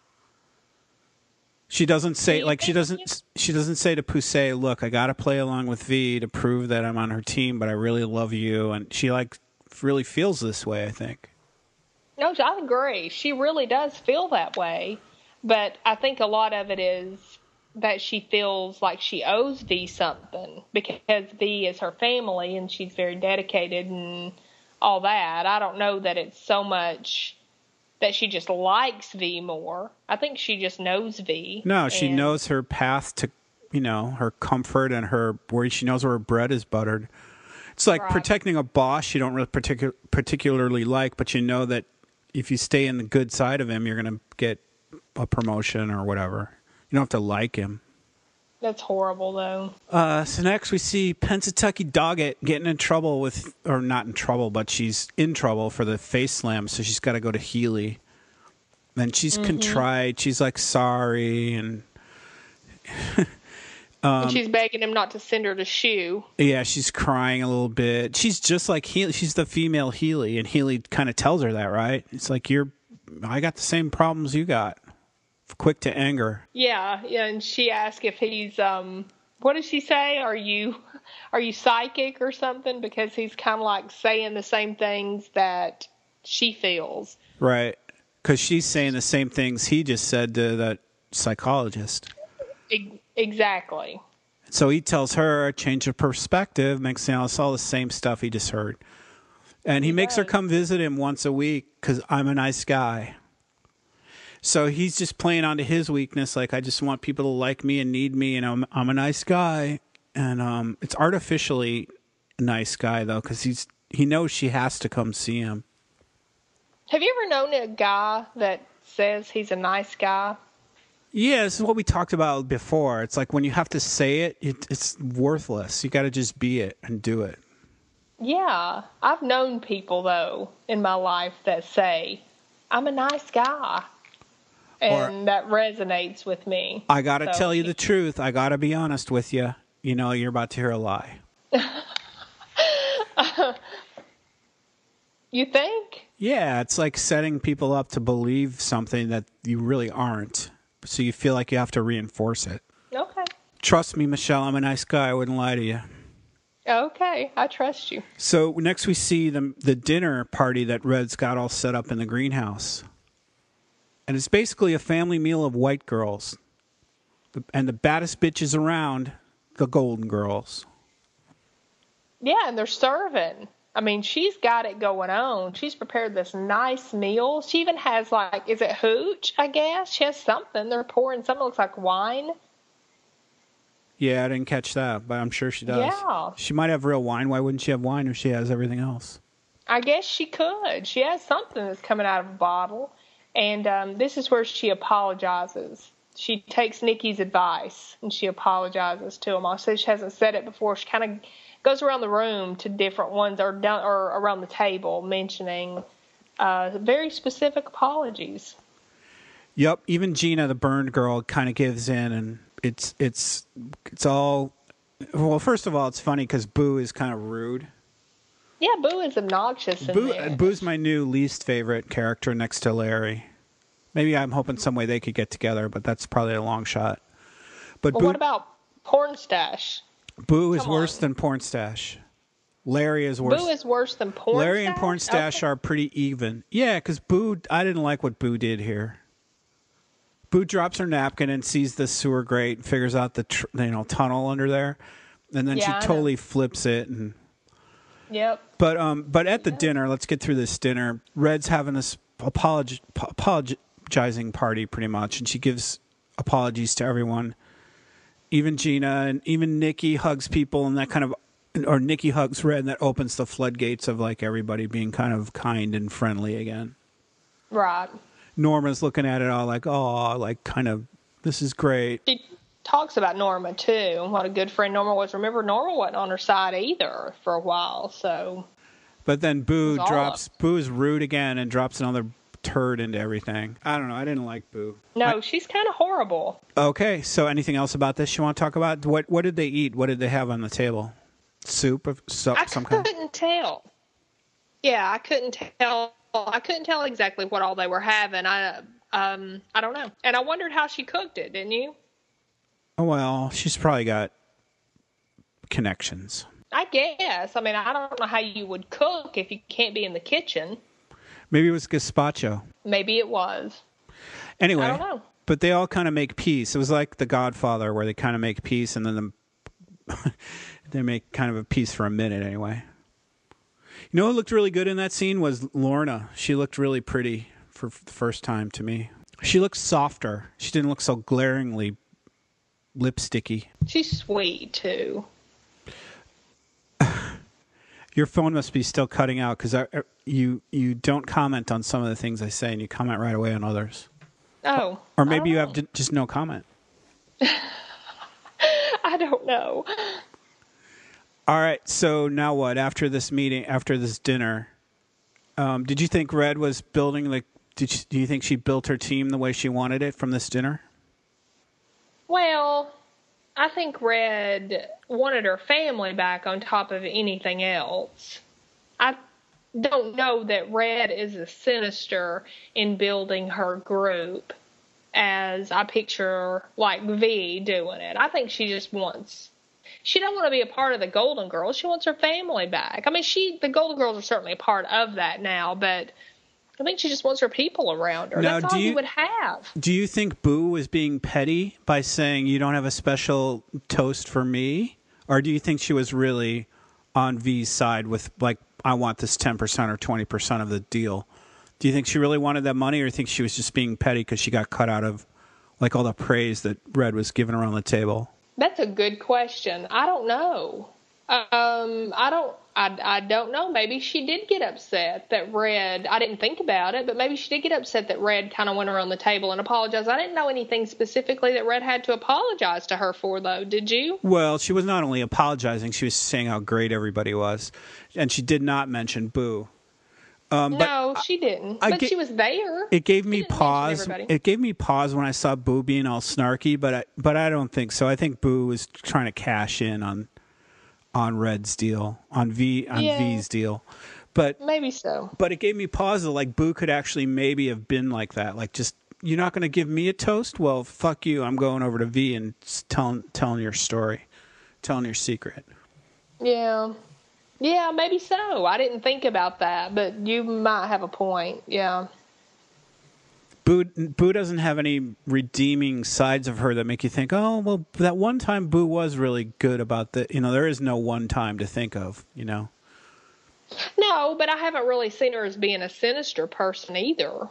B: She doesn't say
C: you
B: like she
C: think-
B: doesn't. She doesn't say to Poussey, "Look, I got to play along with V to prove that I'm on her team, but I really love you." And she like really feels this way, I think.
C: No, I agree. She really does feel that way. But I think a lot of it is that she feels like she owes V something because V is her family and she's very dedicated and all that. I don't know that it's so much that she just likes V more. I think she just knows V.
B: No, she
C: and-
B: knows her path to, you know, her comfort and her where she knows where her bread is buttered. It's like
C: Right.
B: protecting a boss you don't really particu- particularly like, but you know that if you stay in the good side of him, you're going to get a promotion or whatever. You don't have to like him.
C: That's horrible, though.
B: Uh, so next we see Pennsatucky Doggett getting in trouble with, or not in trouble, but she's in trouble for the face slam, so she's got to go to Healy. And she's contrite. She's like sorry, and Um,
C: and she's begging him not to send her to Shoe.
B: yeah, she's crying a little bit. She's just like Healy. She's the female Healy, and Healy kind of tells her that, right? It's like you're, I got the same problems you got. Quick to anger.
C: Yeah, yeah, and she asked if he's um what did she say? Are you are you psychic or something? Because he's kind of like saying the same things that she feels.
B: Right. Because she's saying the same things he just said to that psychologist.
C: E- exactly.
B: So he tells her, change of perspective, makes you know, it's all the same stuff he just heard. And he,
C: He
B: makes her
C: does.
B: come visit him once a week because I'm a nice guy. So he's just playing onto his weakness, like I just want people to like me and need me, and I'm I'm a nice guy. And um, it's artificially a nice guy though, because he's he knows she has to come see him.
C: Have you ever known a guy that says he's a nice guy?
B: Yeah, this is what we talked about before. It's like when you have to say it, it it's worthless. You got to just be it and do it.
C: Yeah, I've known people though in my life that say I'm a nice guy, and that resonates with me.
B: I got to
C: So-
B: tell you the truth. I got to be honest with you. You know, you're about to hear a lie.
C: You think?
B: Yeah, it's like setting people up to believe something that you really aren't. So you feel like you have to reinforce it.
C: Okay.
B: Trust me, Michelle, I'm a nice guy. I wouldn't lie to you.
C: Okay, I trust you.
B: So next we see the the dinner party that Red's got all set up in the greenhouse. And it's basically a family meal of white girls. The- And the baddest bitches around, the Golden Girls.
C: Yeah, and they're serving. I mean, she's got it going on. She's prepared this nice meal. She even has, like, is it hooch, I guess? She has something. They're pouring something that looks like wine.
B: Yeah, I didn't catch that, but I'm sure she does.
C: Yeah.
B: She might have real wine. Why wouldn't she have wine if she has everything else?
C: I guess she could. She has something that's coming out of a bottle. And um, this is where she apologizes. She takes Nikki's advice, and she apologizes to him. Also, she hasn't said it before. She kind of goes around the room to different ones or down or around the table mentioning uh, very specific apologies.
B: Yep, even Gina, the burned girl, kind of gives in, and it's it's it's all. Well, first of all, it's funny because Boo is kind of rude.
C: Yeah, Boo is obnoxious in
B: Boo,
C: this.
B: Boo's my new least favorite character next to Larry. Maybe I'm hoping some way they could get together, but that's probably a long shot. But
C: Well,
B: Boo,
C: what about Porn Stash?
B: Boo is
C: Come
B: worse
C: on.
B: than Porn Stash. Larry is worse.
C: Boo is worse than Porn
B: Larry
C: Stash?
B: and Porn Stash
C: Okay.
B: are pretty even. Yeah, because Boo, I didn't like what Boo did here. Boo drops her napkin and sees the sewer grate and figures out the tr- you know tunnel under there, and then
C: Yeah, I
B: she
C: know.
B: totally flips it. And
C: Yep.
B: but um, but at the dinner, let's get through this dinner. Red's having this apolog- apologizing party, pretty much, and she gives apologies to everyone. Even Gina and even Nikki hugs people, and that kind of, or Nikki hugs Red, and that opens the floodgates of like everybody being kind of kind and friendly again.
C: Right.
B: Norma's looking at it all like, oh, like kind of, this is great.
C: She talks about Norma, too. What a good friend Norma was. Remember, Norma wasn't on her side either for a while, so...
B: But then Boo
C: It was all
B: drops, Boo is rude again and drops another turd into everything. I don't know. I didn't like Boo.
C: No,
B: I-
C: she's kind of horrible.
B: okay, so anything else about this you want to talk about? What What did they eat? What did they have on the table? Soup of so,
C: I
B: some kind?
C: couldn't tell. Yeah, I couldn't tell. I couldn't tell exactly what all they were having. I um I don't know. And I wondered how she cooked it, didn't you?
B: Oh, well, she's probably got connections.
C: I guess. I mean, I don't know how you would cook if you can't be in the kitchen.
B: Maybe it was gazpacho.
C: Maybe it was.
B: Anyway,
C: I don't know.
B: but they all kind of make peace. It was like The Godfather, where they kind of make peace, and then the, they make kind of a peace for a minute anyway. You know what looked really good in that scene was Lorna. She looked really pretty for f- the first time to me. She looked softer. She didn't look so glaringly lipsticky.
C: She's sweet, too.
B: Your phone must be still cutting out because you you don't comment on some of the things I say, and you comment right away on others.
C: Oh.
B: Or maybe you
C: I
B: have
C: don't
B: j- just no comment.
C: know. I don't know.
B: All right. So now what? After this meeting, after this dinner, um, did you think Red was building the? Did you, do you think she built her team the way she wanted it from this dinner?
C: Well, I think Red wanted her family back on top of anything else. I don't know that Red is as sinister in building her group as I picture, like, V doing it. I think she just wants... She don't want to be a part of the Golden Girls. She wants her family back. I mean, she the Golden Girls are certainly a part of that now, but I think she just wants her people around her.
B: Now,
C: That's
B: do
C: all
B: you-
C: you would have.
B: Do you think Boo was being petty by saying you don't have a special toast for me? Or do you think she was really on V's side with, like, I want this ten percent or twenty percent of the deal? Do you think she really wanted that money, or do you think she was just being petty because she got cut out of, like, all the praise that Red was giving her on the table?
C: That's a good question. I don't know. Um, I don't. I, I don't know. Maybe she did get upset that Red. I didn't think about it, but maybe she did get upset that Red kind of went around the table and apologized. I didn't know anything specifically that Red had to apologize to her for, though. Did you?
B: Well, she was not only apologizing, she was saying how great everybody was. And she did not mention Boo. Um, but
C: no, she didn't.
B: I
C: but
B: get-
C: she was there.
B: It gave
C: She
B: me
C: didn't mention
B: pause.
C: everybody.
B: It gave me pause when I saw Boo being all snarky, but I, but I don't think so. I think Boo was trying to cash in on on Red's deal, on V on
C: Yeah.
B: V's deal. But
C: Maybe so.
B: but it gave me pause that like Boo could actually maybe have been like that. Like, just, you're not going to give me a toast? Well, fuck you. I'm going over to V and s- telling telling your story, telling your secret.
C: Yeah. Yeah, maybe so. I didn't think about that, but you might have a point. Yeah.
B: Boo, Boo doesn't have any redeeming sides of her that make you think, oh, well, that one time Boo was really good about the, you know, there is no one time to think of, you know.
C: No, but I haven't really seen her as being a sinister person either.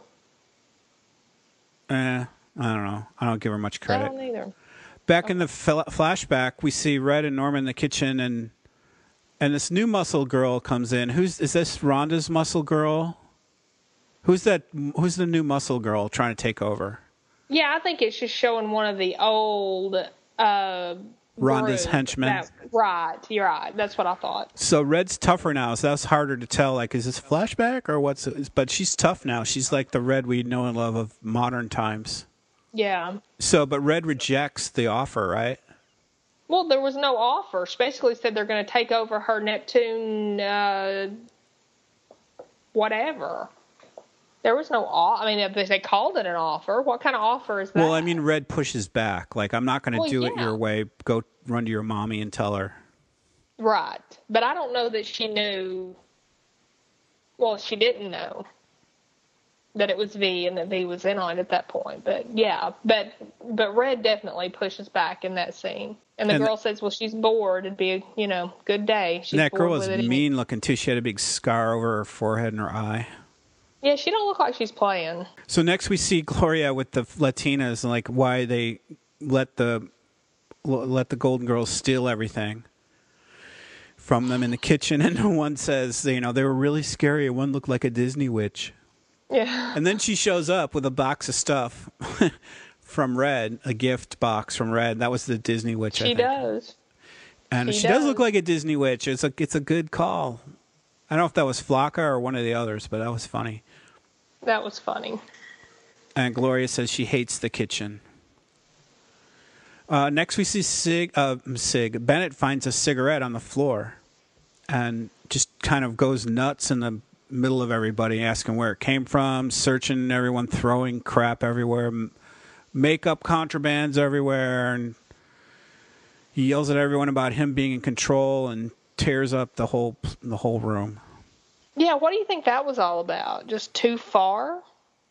B: Eh, I don't know. I don't give her much
C: I
B: credit.
C: don't either.
B: Back in the fl- flashback, we see Red and Norma in the kitchen, and and this new muscle girl comes in. Who's is this? Rhonda's muscle girl? Who's that? Who's the new muscle girl trying to take over?
C: Yeah, I think it's just showing one of the old uh,
B: Rhonda's
C: group.
B: henchmen.
C: That, right, you're right. That's what I thought.
B: So Red's tougher now, so that's harder to tell. Like, is this flashback or what's? But she's tough now. She's like the Red we know and love of modern times.
C: Yeah.
B: So, but Red rejects the offer, right?
C: Well, there was no offer. She basically said they're going to take over her Neptune, uh, whatever. There was no offer. I mean, if they called it an offer. What kind of offer is that?
B: Well, I mean, Red pushes back. Like, I'm not going to
C: Well,
B: do it
C: yeah.
B: your way. Go run to your mommy and tell her.
C: Right. But I don't know that she knew. Well, she didn't know that it was V and that V was in on it at that point. But yeah, but but Red definitely pushes back in that scene. And the
B: And
C: girl says, well, she's bored. It'd be a, you know, good day. She's
B: And that girl
C: bored
B: was
C: with it.
B: mean looking too. She had a big scar over her forehead and her eye.
C: Yeah, she don't look like she's playing.
B: So next we see Gloria with the Latinas and like why they let the let the Golden Girls steal everything from them in the kitchen. And one says, you know, they were really scary. One looked like a Disney witch.
C: Yeah.
B: And then she shows up with a box of stuff from Red, a gift box from Red. That was the Disney witch. I
C: She
B: think.
C: does.
B: And
C: She
B: she, does.
C: does.
B: look like a Disney witch. It's a it's a good call. I don't know if that was Flocka or one of the others, but that was funny.
C: That was funny.
B: And Gloria says she hates the kitchen. Uh, next we see Sig, uh, Sig. Bennett finds a cigarette on the floor and just kind of goes nuts in the middle of everybody, asking where it came from, searching everyone, throwing crap everywhere, m- makeup contrabands everywhere, and he yells at everyone about him being in control and tears up the whole the whole room.
C: Yeah, what do you think that was all about? Just too far?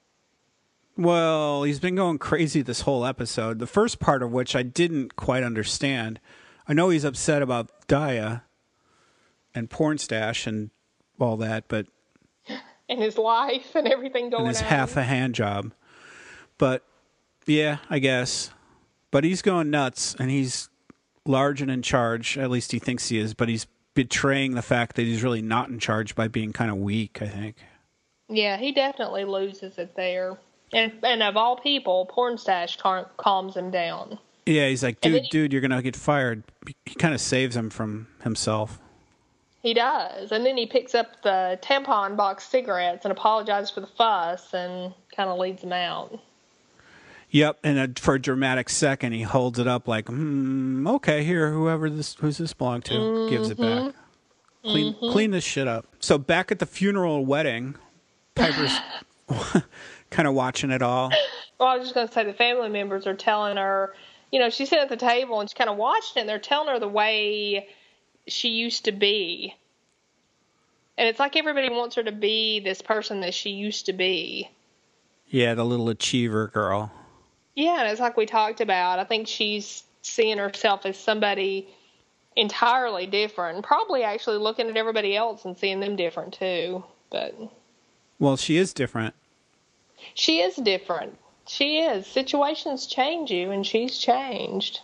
B: Well, he's been going crazy this whole episode, the first part of which I didn't quite understand. I know he's upset about Daya and Pornstash and all that, but
C: And his life and everything going
B: and his
C: on.
B: half a hand job. But yeah, I guess. But he's going nuts, and he's large and in charge. At least he thinks he is, but he's betraying the fact that he's really not in charge by being kind of weak, I think.
C: Yeah, he definitely loses it there. And and of all people, Pornstash cal- calms him down.
B: Yeah, he's like,
C: And
B: dude,
C: then he-
B: dude, you're going to get fired. He kind of saves him from himself.
C: He does. And then he picks up the tampon box cigarettes and apologizes for the fuss and kind of leads him out.
B: Yep, and uh, for a dramatic second, he holds it up like, hmm, okay, here, whoever this, who's this belong to, mm-hmm. gives it back. Clean, mm-hmm. clean this shit up. So back at the funeral wedding, Piper's kind of watching it all.
C: Well, I was just going to say the family members are telling her, you know, she's sitting at the table and she's kind of watching it, and they're telling her the way she used to be. And it's like everybody wants her to be this person that she used to be.
B: Yeah, the little achiever girl.
C: Yeah, and it's like we talked about. I think she's seeing herself as somebody entirely different, probably actually looking at everybody else and seeing them different too. But
B: well, she is different.
C: She is different. She is. Situations change you, and she's changed.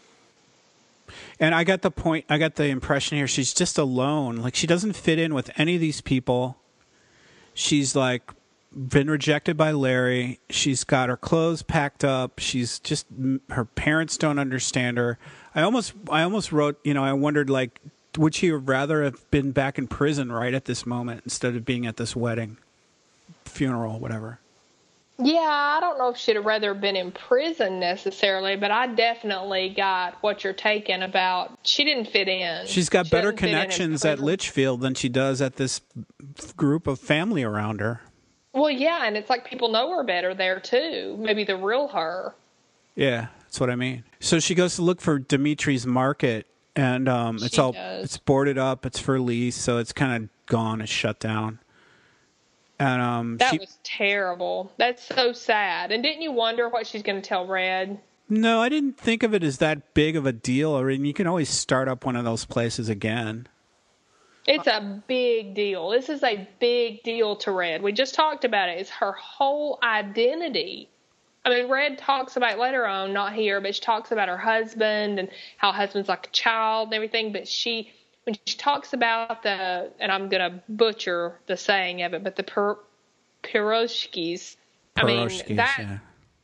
B: And I got the point, I got the impression here, she's just alone. Like, she doesn't fit in with any of these people. She's, like, been rejected by Larry. She's got her clothes packed up. She's just, her parents don't understand her. I almost, I almost wrote, you know, I wondered, like, would she rather have been back in prison right at this moment instead of being at this wedding, funeral, whatever?
C: Yeah, I don't know if she'd have rather been in prison necessarily, but I definitely got what you're taking about she didn't fit in.
B: She's got
C: she
B: better connections at Litchfield than she does at this group of family around her.
C: Well, yeah, and it's like people know her better there, too. Maybe the real her.
B: Yeah, that's what I mean. So she goes to look for Dimitri's market, and um, it's
C: She
B: all
C: does.
B: it's boarded up. It's for lease, so it's kind of gone. It's shut down. And um,
C: That
B: she,
C: was terrible. That's so sad. And didn't you wonder what she's going to tell Red?
B: no, I didn't think of it as that big of a deal. I mean, you can always start up one of those places again.
C: It's a big deal. This is a big deal to Red. We just talked about it. It's her whole identity. I mean, Red talks about later on, not here, but she talks about her husband and how husband's like a child and everything. But she, when she talks about the, and I'm going to butcher the saying of it, but the per, Piroshkis, I mean,
B: Piroshkis,
C: that
B: yeah.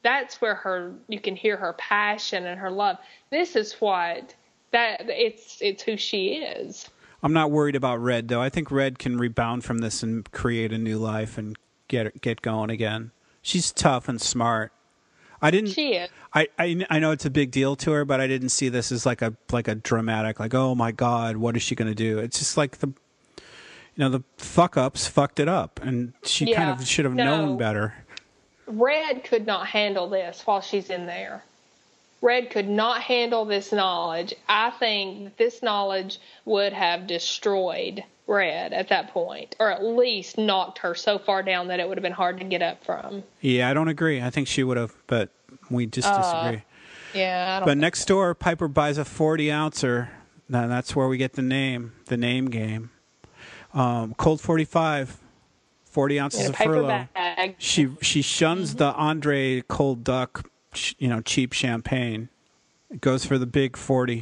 C: that's where her you can hear her passion and her love. This is what that it's it's who she is.
B: I'm not worried about Red though. I think Red can rebound from this and create a new life and get get going again. She's tough and smart. I didn't.
C: She is.
B: I, I I know it's a big deal to her, but I didn't see this as like a like a dramatic like, oh my God, what is she going to do? It's just like the, you know, the fuck ups fucked it up, and she
C: Yeah.
B: kind of should have
C: No.
B: known better.
C: Red could not handle this while she's in there. Red could not handle this knowledge. I think that this knowledge would have destroyed Red at that point, or at least knocked her so far down that it would have been hard to get up from.
B: Yeah, I don't agree. I think she would have, but we just disagree.
C: Yeah, I don't
B: But
C: think
B: next door, Piper buys a forty ouncer. Now that's where we get the name, the name game. Um, Colt forty-five, forty ounces
C: in a
B: of
C: paper
B: Furlough.
C: bag.
B: She she shuns the Andre Cold Duck, ch- you know, cheap champagne. It goes for the big forty.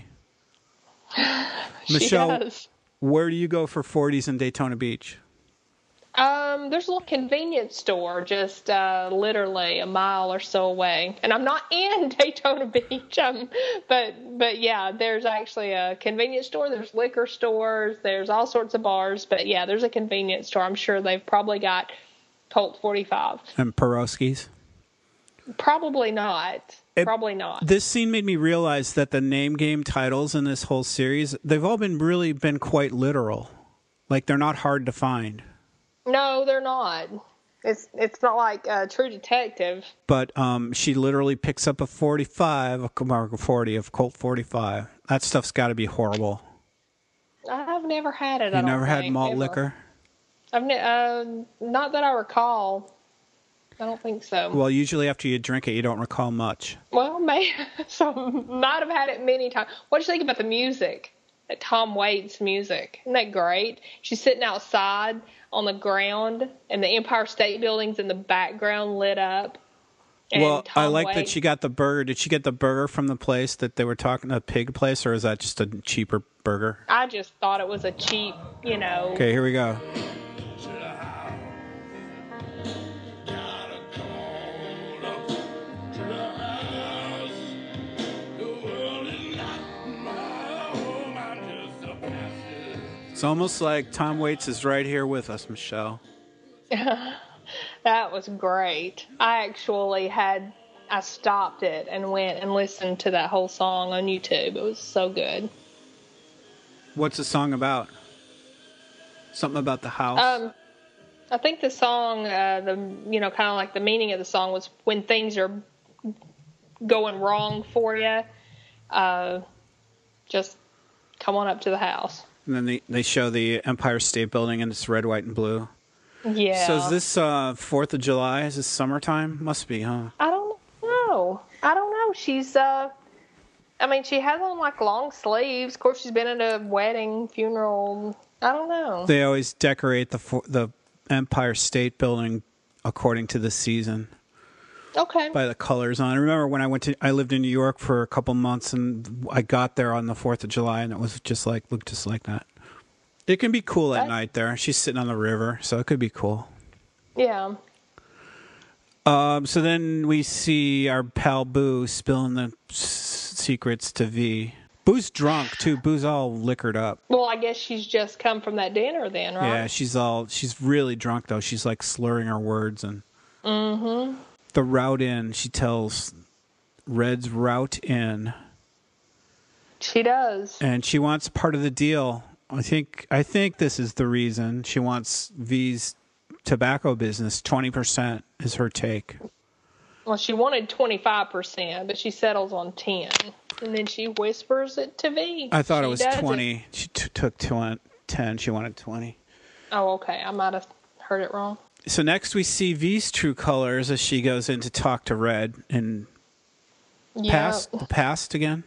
C: She
B: Michelle,
C: does.
B: where do you go for forties in Daytona Beach?
C: Um, there's a little convenience store just uh, literally a mile or so away, and I'm not in Daytona Beach. Um, but but yeah, there's actually a convenience store. There's liquor stores. There's all sorts of bars. But yeah, there's a convenience store. I'm sure they've probably got Colt forty-five.
B: And Peroski's?
C: Probably not.
B: It-
C: Probably not.
B: This scene made me realize that the name game titles in this whole series, they've all been really been quite literal. Like they're not hard to find.
C: No, they're not. It's it's not like uh, True Detective.
B: But um, she literally picks up a forty-five, a Camargo forty of Colt forty-five. That stuff's got to be horrible.
C: I've never had it.
B: You
C: I don't
B: never had
C: think,
B: malt
C: ever.
B: liquor?
C: I've ne- uh, not that I recall. I don't think so.
B: Well, usually after you drink it, you don't recall much.
C: Well, may so might have had it many times. What do you think about the music? That Tom Waits music. Isn't that great? She's sitting outside on the ground, and the Empire State Building's in the background lit up. And
B: Well, I
C: Tom
B: like that
C: Waits-
B: she got the burger. Did she get the burger from the place that they were talking, a pig place, or is that just a cheaper burger?
C: I just thought it was a cheap, you know.
B: Okay, here we go. It's almost like Tom Waits is right here with us, Michelle.
C: That was great. I actually had, I stopped it and went and listened to that whole song on YouTube. It was so good.
B: What's the song about? Something about the house?
C: Um, I think the song, uh, the you know, kind of like the meaning of the song was when things are going wrong for you, uh, just come on up to the house.
B: and then they, they show the Empire State Building, and it's red, white, and blue.
C: Yeah.
B: So is this uh, fourth of July? Is this summertime? Must be, huh?
C: I don't know. I don't know. She's, uh, I mean, she has on like long sleeves. Of course, she's been at a wedding, funeral. I don't know.
B: They always decorate the fo- the Empire State Building according to the season
C: Okay.
B: by the colors on. I remember when I went to, I lived in New York for a couple months, and I got there on the fourth of July, and it was just like, looked just like that. It can be cool at
C: That-
B: night there. She's sitting on the river, so it could be cool.
C: Yeah.
B: Um, so then we see our pal Boo spilling the s- secrets to V. Boo's drunk too. Boo's all liquored up.
C: Well, I guess she's just come from that dinner then, right?
B: Yeah, she's all she's really drunk though. She's like slurring her words and
C: Mm-hmm.
B: the route in. She tells Red's route in,
C: She does.
B: and she wants part of the deal. I think I think this is the reason she wants V's tobacco business. Twenty percent is her take.
C: Well, she wanted twenty-five percent, but she settles on ten. And then she whispers it to V.
B: I thought
C: She
B: it was
C: does
B: twenty. She t- took tw- ten. She wanted twenty.
C: Oh, okay. I might have heard it wrong.
B: So next we see V's true colors as she goes in to talk to Red in
C: Yeah.
B: past the past again.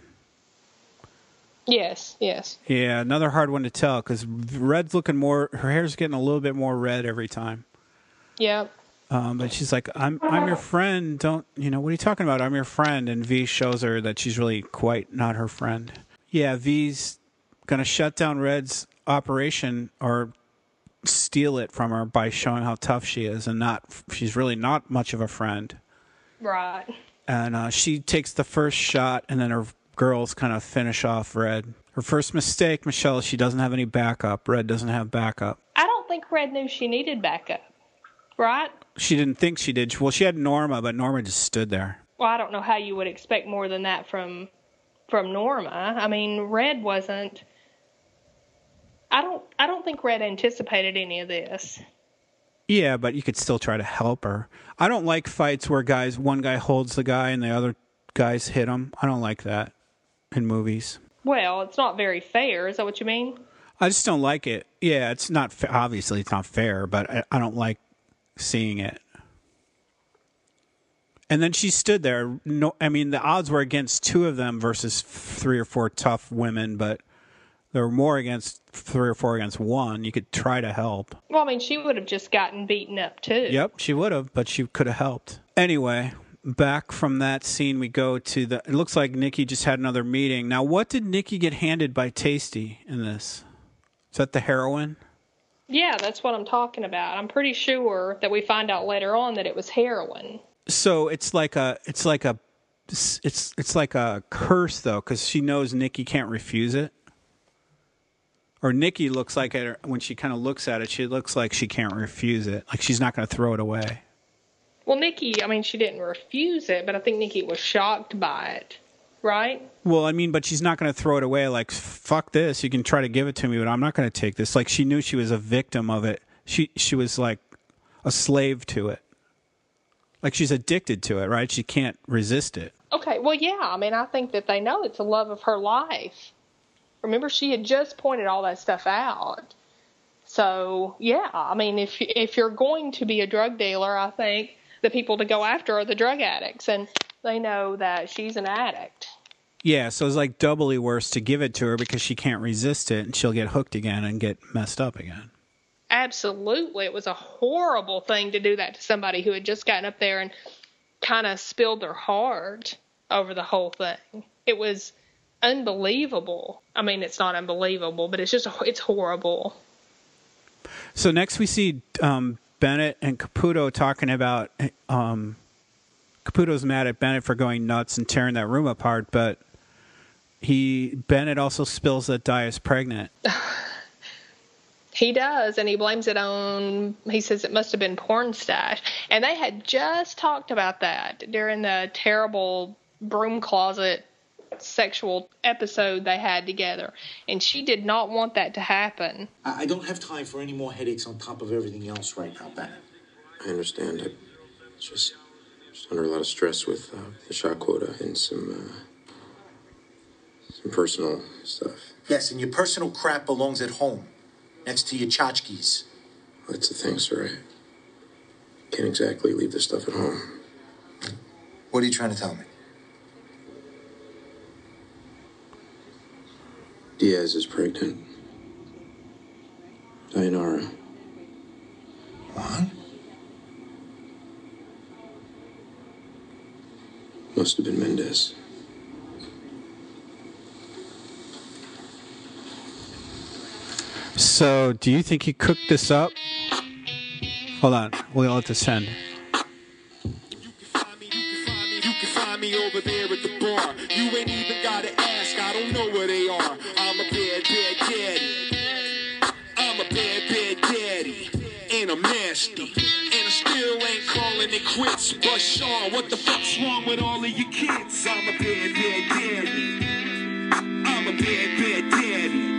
C: Yes, yes.
B: Yeah, another hard one to tell because Red's looking more. Her hair's getting a little bit more red every time.
C: Yep.
B: Um, but she's like, "I'm I'm your friend. Don't you know what are you talking about? I'm your friend." And V shows her that she's really quite not her friend. Yeah, V's gonna shut down Red's operation or steal it from her by showing how tough she is, and not she's really not much of a friend.
C: Right.
B: and uh, she takes the first shot, and then her girls kind of finish off Red. Her first mistake, Michelle, she doesn't have any backup. Red doesn't have backup.
C: I don't think Red knew she needed backup, right?
B: She didn't think she did. Well, she had Norma, but Norma just stood there.
C: Well, I don't know how you would expect more than that from from Norma. I mean, Red wasn't. I don't. I don't think Red anticipated any of this.
B: Yeah, but you could still try to help her. I don't like fights where guys, one guy holds the guy and the other guys hit him. I don't like that in movies.
C: Well, it's not very fair. Is that what you mean?
B: I just don't like it. Yeah, it's not. Fa- obviously, it's not fair, but I, I don't like seeing it. And then she stood there. No, I mean, the odds were against two of them versus three or four tough women, but there were more against three or four against one. You could try to help.
C: Well, I mean, she would have just gotten beaten up, too.
B: Yep, she would have, but she could have helped. Anyway, back from that scene, we go to the... It looks like Nikki just had another meeting. Now, what did Nikki get handed by Tasty in this? Is that the heroin?
C: Yeah, that's what I'm talking about. I'm pretty sure that we find out later on that it was heroin.
B: So it's like a... It's like a... It's it's like a curse, though, because she knows Nikki can't refuse it. Or Nikki looks like it when she kind of looks at it. She looks like she can't refuse it. Like she's not going to throw it away.
C: Well, Nikki, I mean, she didn't refuse it, but I think Nikki was shocked by it, right?
B: Well, I mean, but she's not going to throw it away like, fuck this. You can try to give it to me, but I'm not going to take this. Like she knew she was a victim of it. She she was like a slave to it. Like she's addicted to it, right? She can't resist it.
C: Okay, well, yeah. I mean, I think that they know it's the love of her life. Remember, she had just pointed all that stuff out. So, yeah, I mean, if if you're going to be a drug dealer, I think the people to go after are the drug addicts, and they know that she's an addict.
B: Yeah, so it's like doubly worse to give it to her because she can't resist it, and she'll get hooked again and get messed up again.
C: Absolutely. It was a horrible thing to do that to somebody who had just gotten up there and kind of spilled their heart over the whole thing. It was unbelievable. I mean, it's not unbelievable, but it's just, it's horrible.
B: So next we see um, Bennett and Caputo talking about, um, Caputo's mad at Bennett for going nuts and tearing that room apart, but he, Bennett also spills that Di is pregnant.
C: He does, and he blames it on, he says it must have been porn stash. And they had just talked about that during the terrible broom closet sexual episode they had together, and she did not want that to happen.
D: I don't have time for any more headaches on top of everything else right now, Bennett.
E: I understand. I just, just under a lot of stress with uh, the shot quota and some uh, some personal stuff.
D: Yes, and your personal crap belongs at home, next to your tchotchkes.
E: Well, that's the thing, sir. I can't exactly leave this stuff at home.
D: What are you trying to tell me?
E: Diaz is pregnant. Dayanara.
D: What?
E: Must have been Mendez.
B: So, do you think he cooked this up? Hold on, we'll let this end.
F: You can find me, you can find me, you can find me over there at the bar. You ain't even gotta ask, I don't know where they are. I'm a bad, bad daddy. I'm a bad, bad daddy. And I'm nasty. And I still ain't calling it quits. But Sean, what the fuck's wrong with all of your kids? I'm a bad, bad daddy. I'm a bad, bad daddy.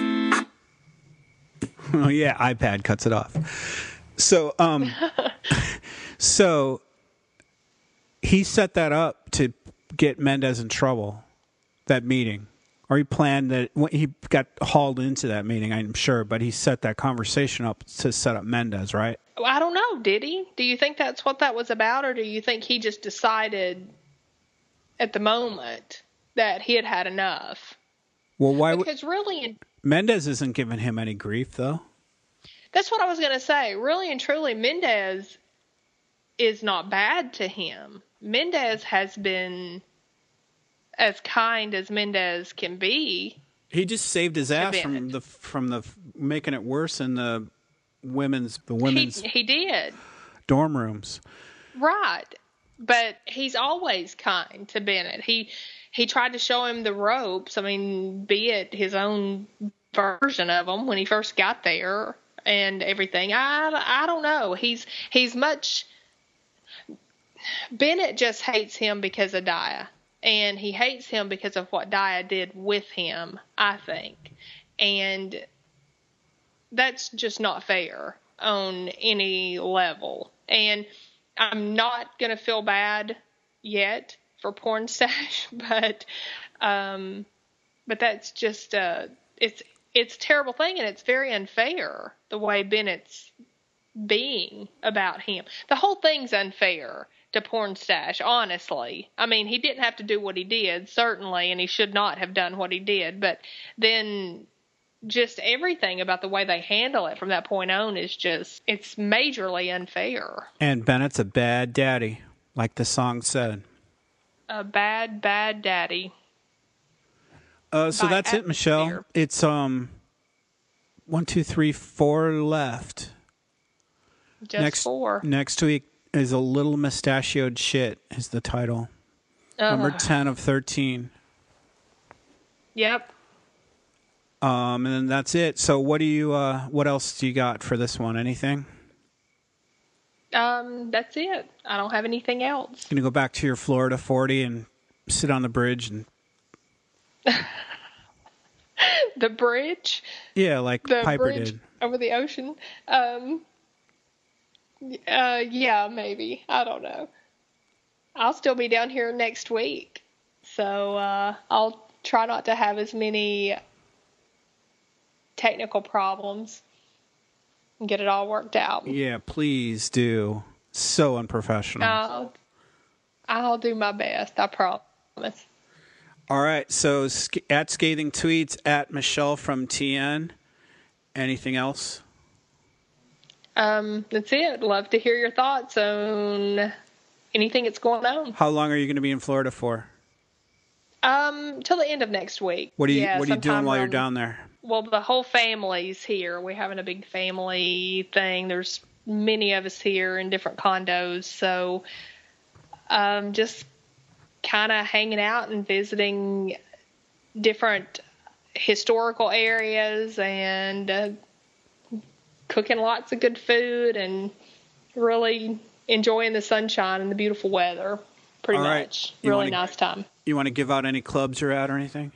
B: Oh yeah, iPad cuts it off. So, um, so he set that up to get Mendez in trouble. That meeting, or he planned that. He got hauled into that meeting, I'm sure, but he set that conversation up to set up Mendez, right?
C: Well, I don't know. Did he? Do you think that's what that was about, or do you think he just decided at the moment that he had had enough?
B: Well, why?
C: Because really, in-
B: Mendez isn't giving him any grief, though.
C: That's what I was going to say. Really and truly, Mendez is not bad to him. Mendez has been as kind as Mendez can be.
B: He just saved his ass
C: Bennett.
B: from the from the making it worse in the women's the women's
C: He, he did.
B: dorm rooms.
C: Right. but he's always kind to Bennett. He he tried to show him the ropes. I mean, be it his own version of them when he first got there and everything. I, I don't know. He's he's much. Bennett just hates him because of Dia, and he hates him because of what Dia did with him, I think, and that's just not fair on any level. And I'm not going to feel bad yet for Porn Stash, but um, but that's just uh, it's it's a terrible thing, and it's very unfair the way Bennett's being about him. The whole thing's unfair to Porn Stash, honestly. I mean, he didn't have to do what he did, certainly, and he should not have done what he did, but then just everything about the way they handle it from that point on is just, it's majorly unfair.
B: And Bennett's a bad daddy, like the song said.
C: A bad, bad daddy.
B: Uh, so
C: By
B: that's it, Michelle.
C: atmosphere.
B: It's um, one, two, three, four left.
C: Just
B: next,
C: four.
B: Next week is A Little Mustachioed Shit is the title. Number
C: Ugh.
B: ten of thirteen.
C: Yep.
B: Um, and then that's it. So what do you, uh, what else do you got for this one? Anything?
C: Um, that's it. I don't have anything else.
B: Gonna go back to your Florida forty and sit on the bridge and
C: The bridge.
B: yeah, like
C: The
B: Piper
C: bridge
B: did.
C: over the ocean. Um, uh, yeah, maybe. I don't know. I'll still be down here next week. So uh, I'll try not to have as many technical problems and get it all worked out.
B: Yeah, please do. So unprofessional.
C: I'll, I'll do my best. I promise.
B: All right, so sk- at Scathing Tweets, at Michelle from T N. Anything else?
C: Um, that's it. Love to hear your thoughts on anything that's going on.
B: How long are you going to be in Florida for?
C: Um, till the end of next week.
B: What are you
C: Yeah,
B: What are you doing
C: sometime
B: while you're
C: around-
B: down there?
C: Well, the whole family's here. We're having a big family thing. There's many of us here in different condos, so um, just kind of hanging out and visiting different historical areas and uh, cooking lots of good food and really enjoying the sunshine and the beautiful weather. Pretty
B: All right.
C: much.
B: You
C: Really
B: wanna-
C: nice time.
B: You want to give out any clubs you're at or anything?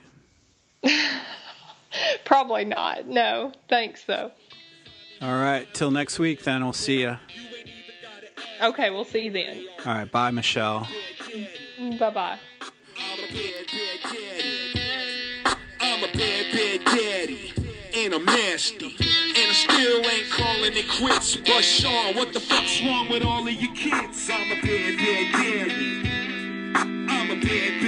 C: Probably not. No, thanks though.
B: All right, till next week then. We'll see you.
C: Okay, we'll see you then.
B: All right, bye, Michelle.
C: Bye-bye.
F: I'm a bad, bad daddy. I'm a bad, bad daddy. And I'm nasty. And I still ain't calling it quits. But Sean, what the fuck's wrong with all of your kids? I'm a bad, bad daddy. I'm a bad,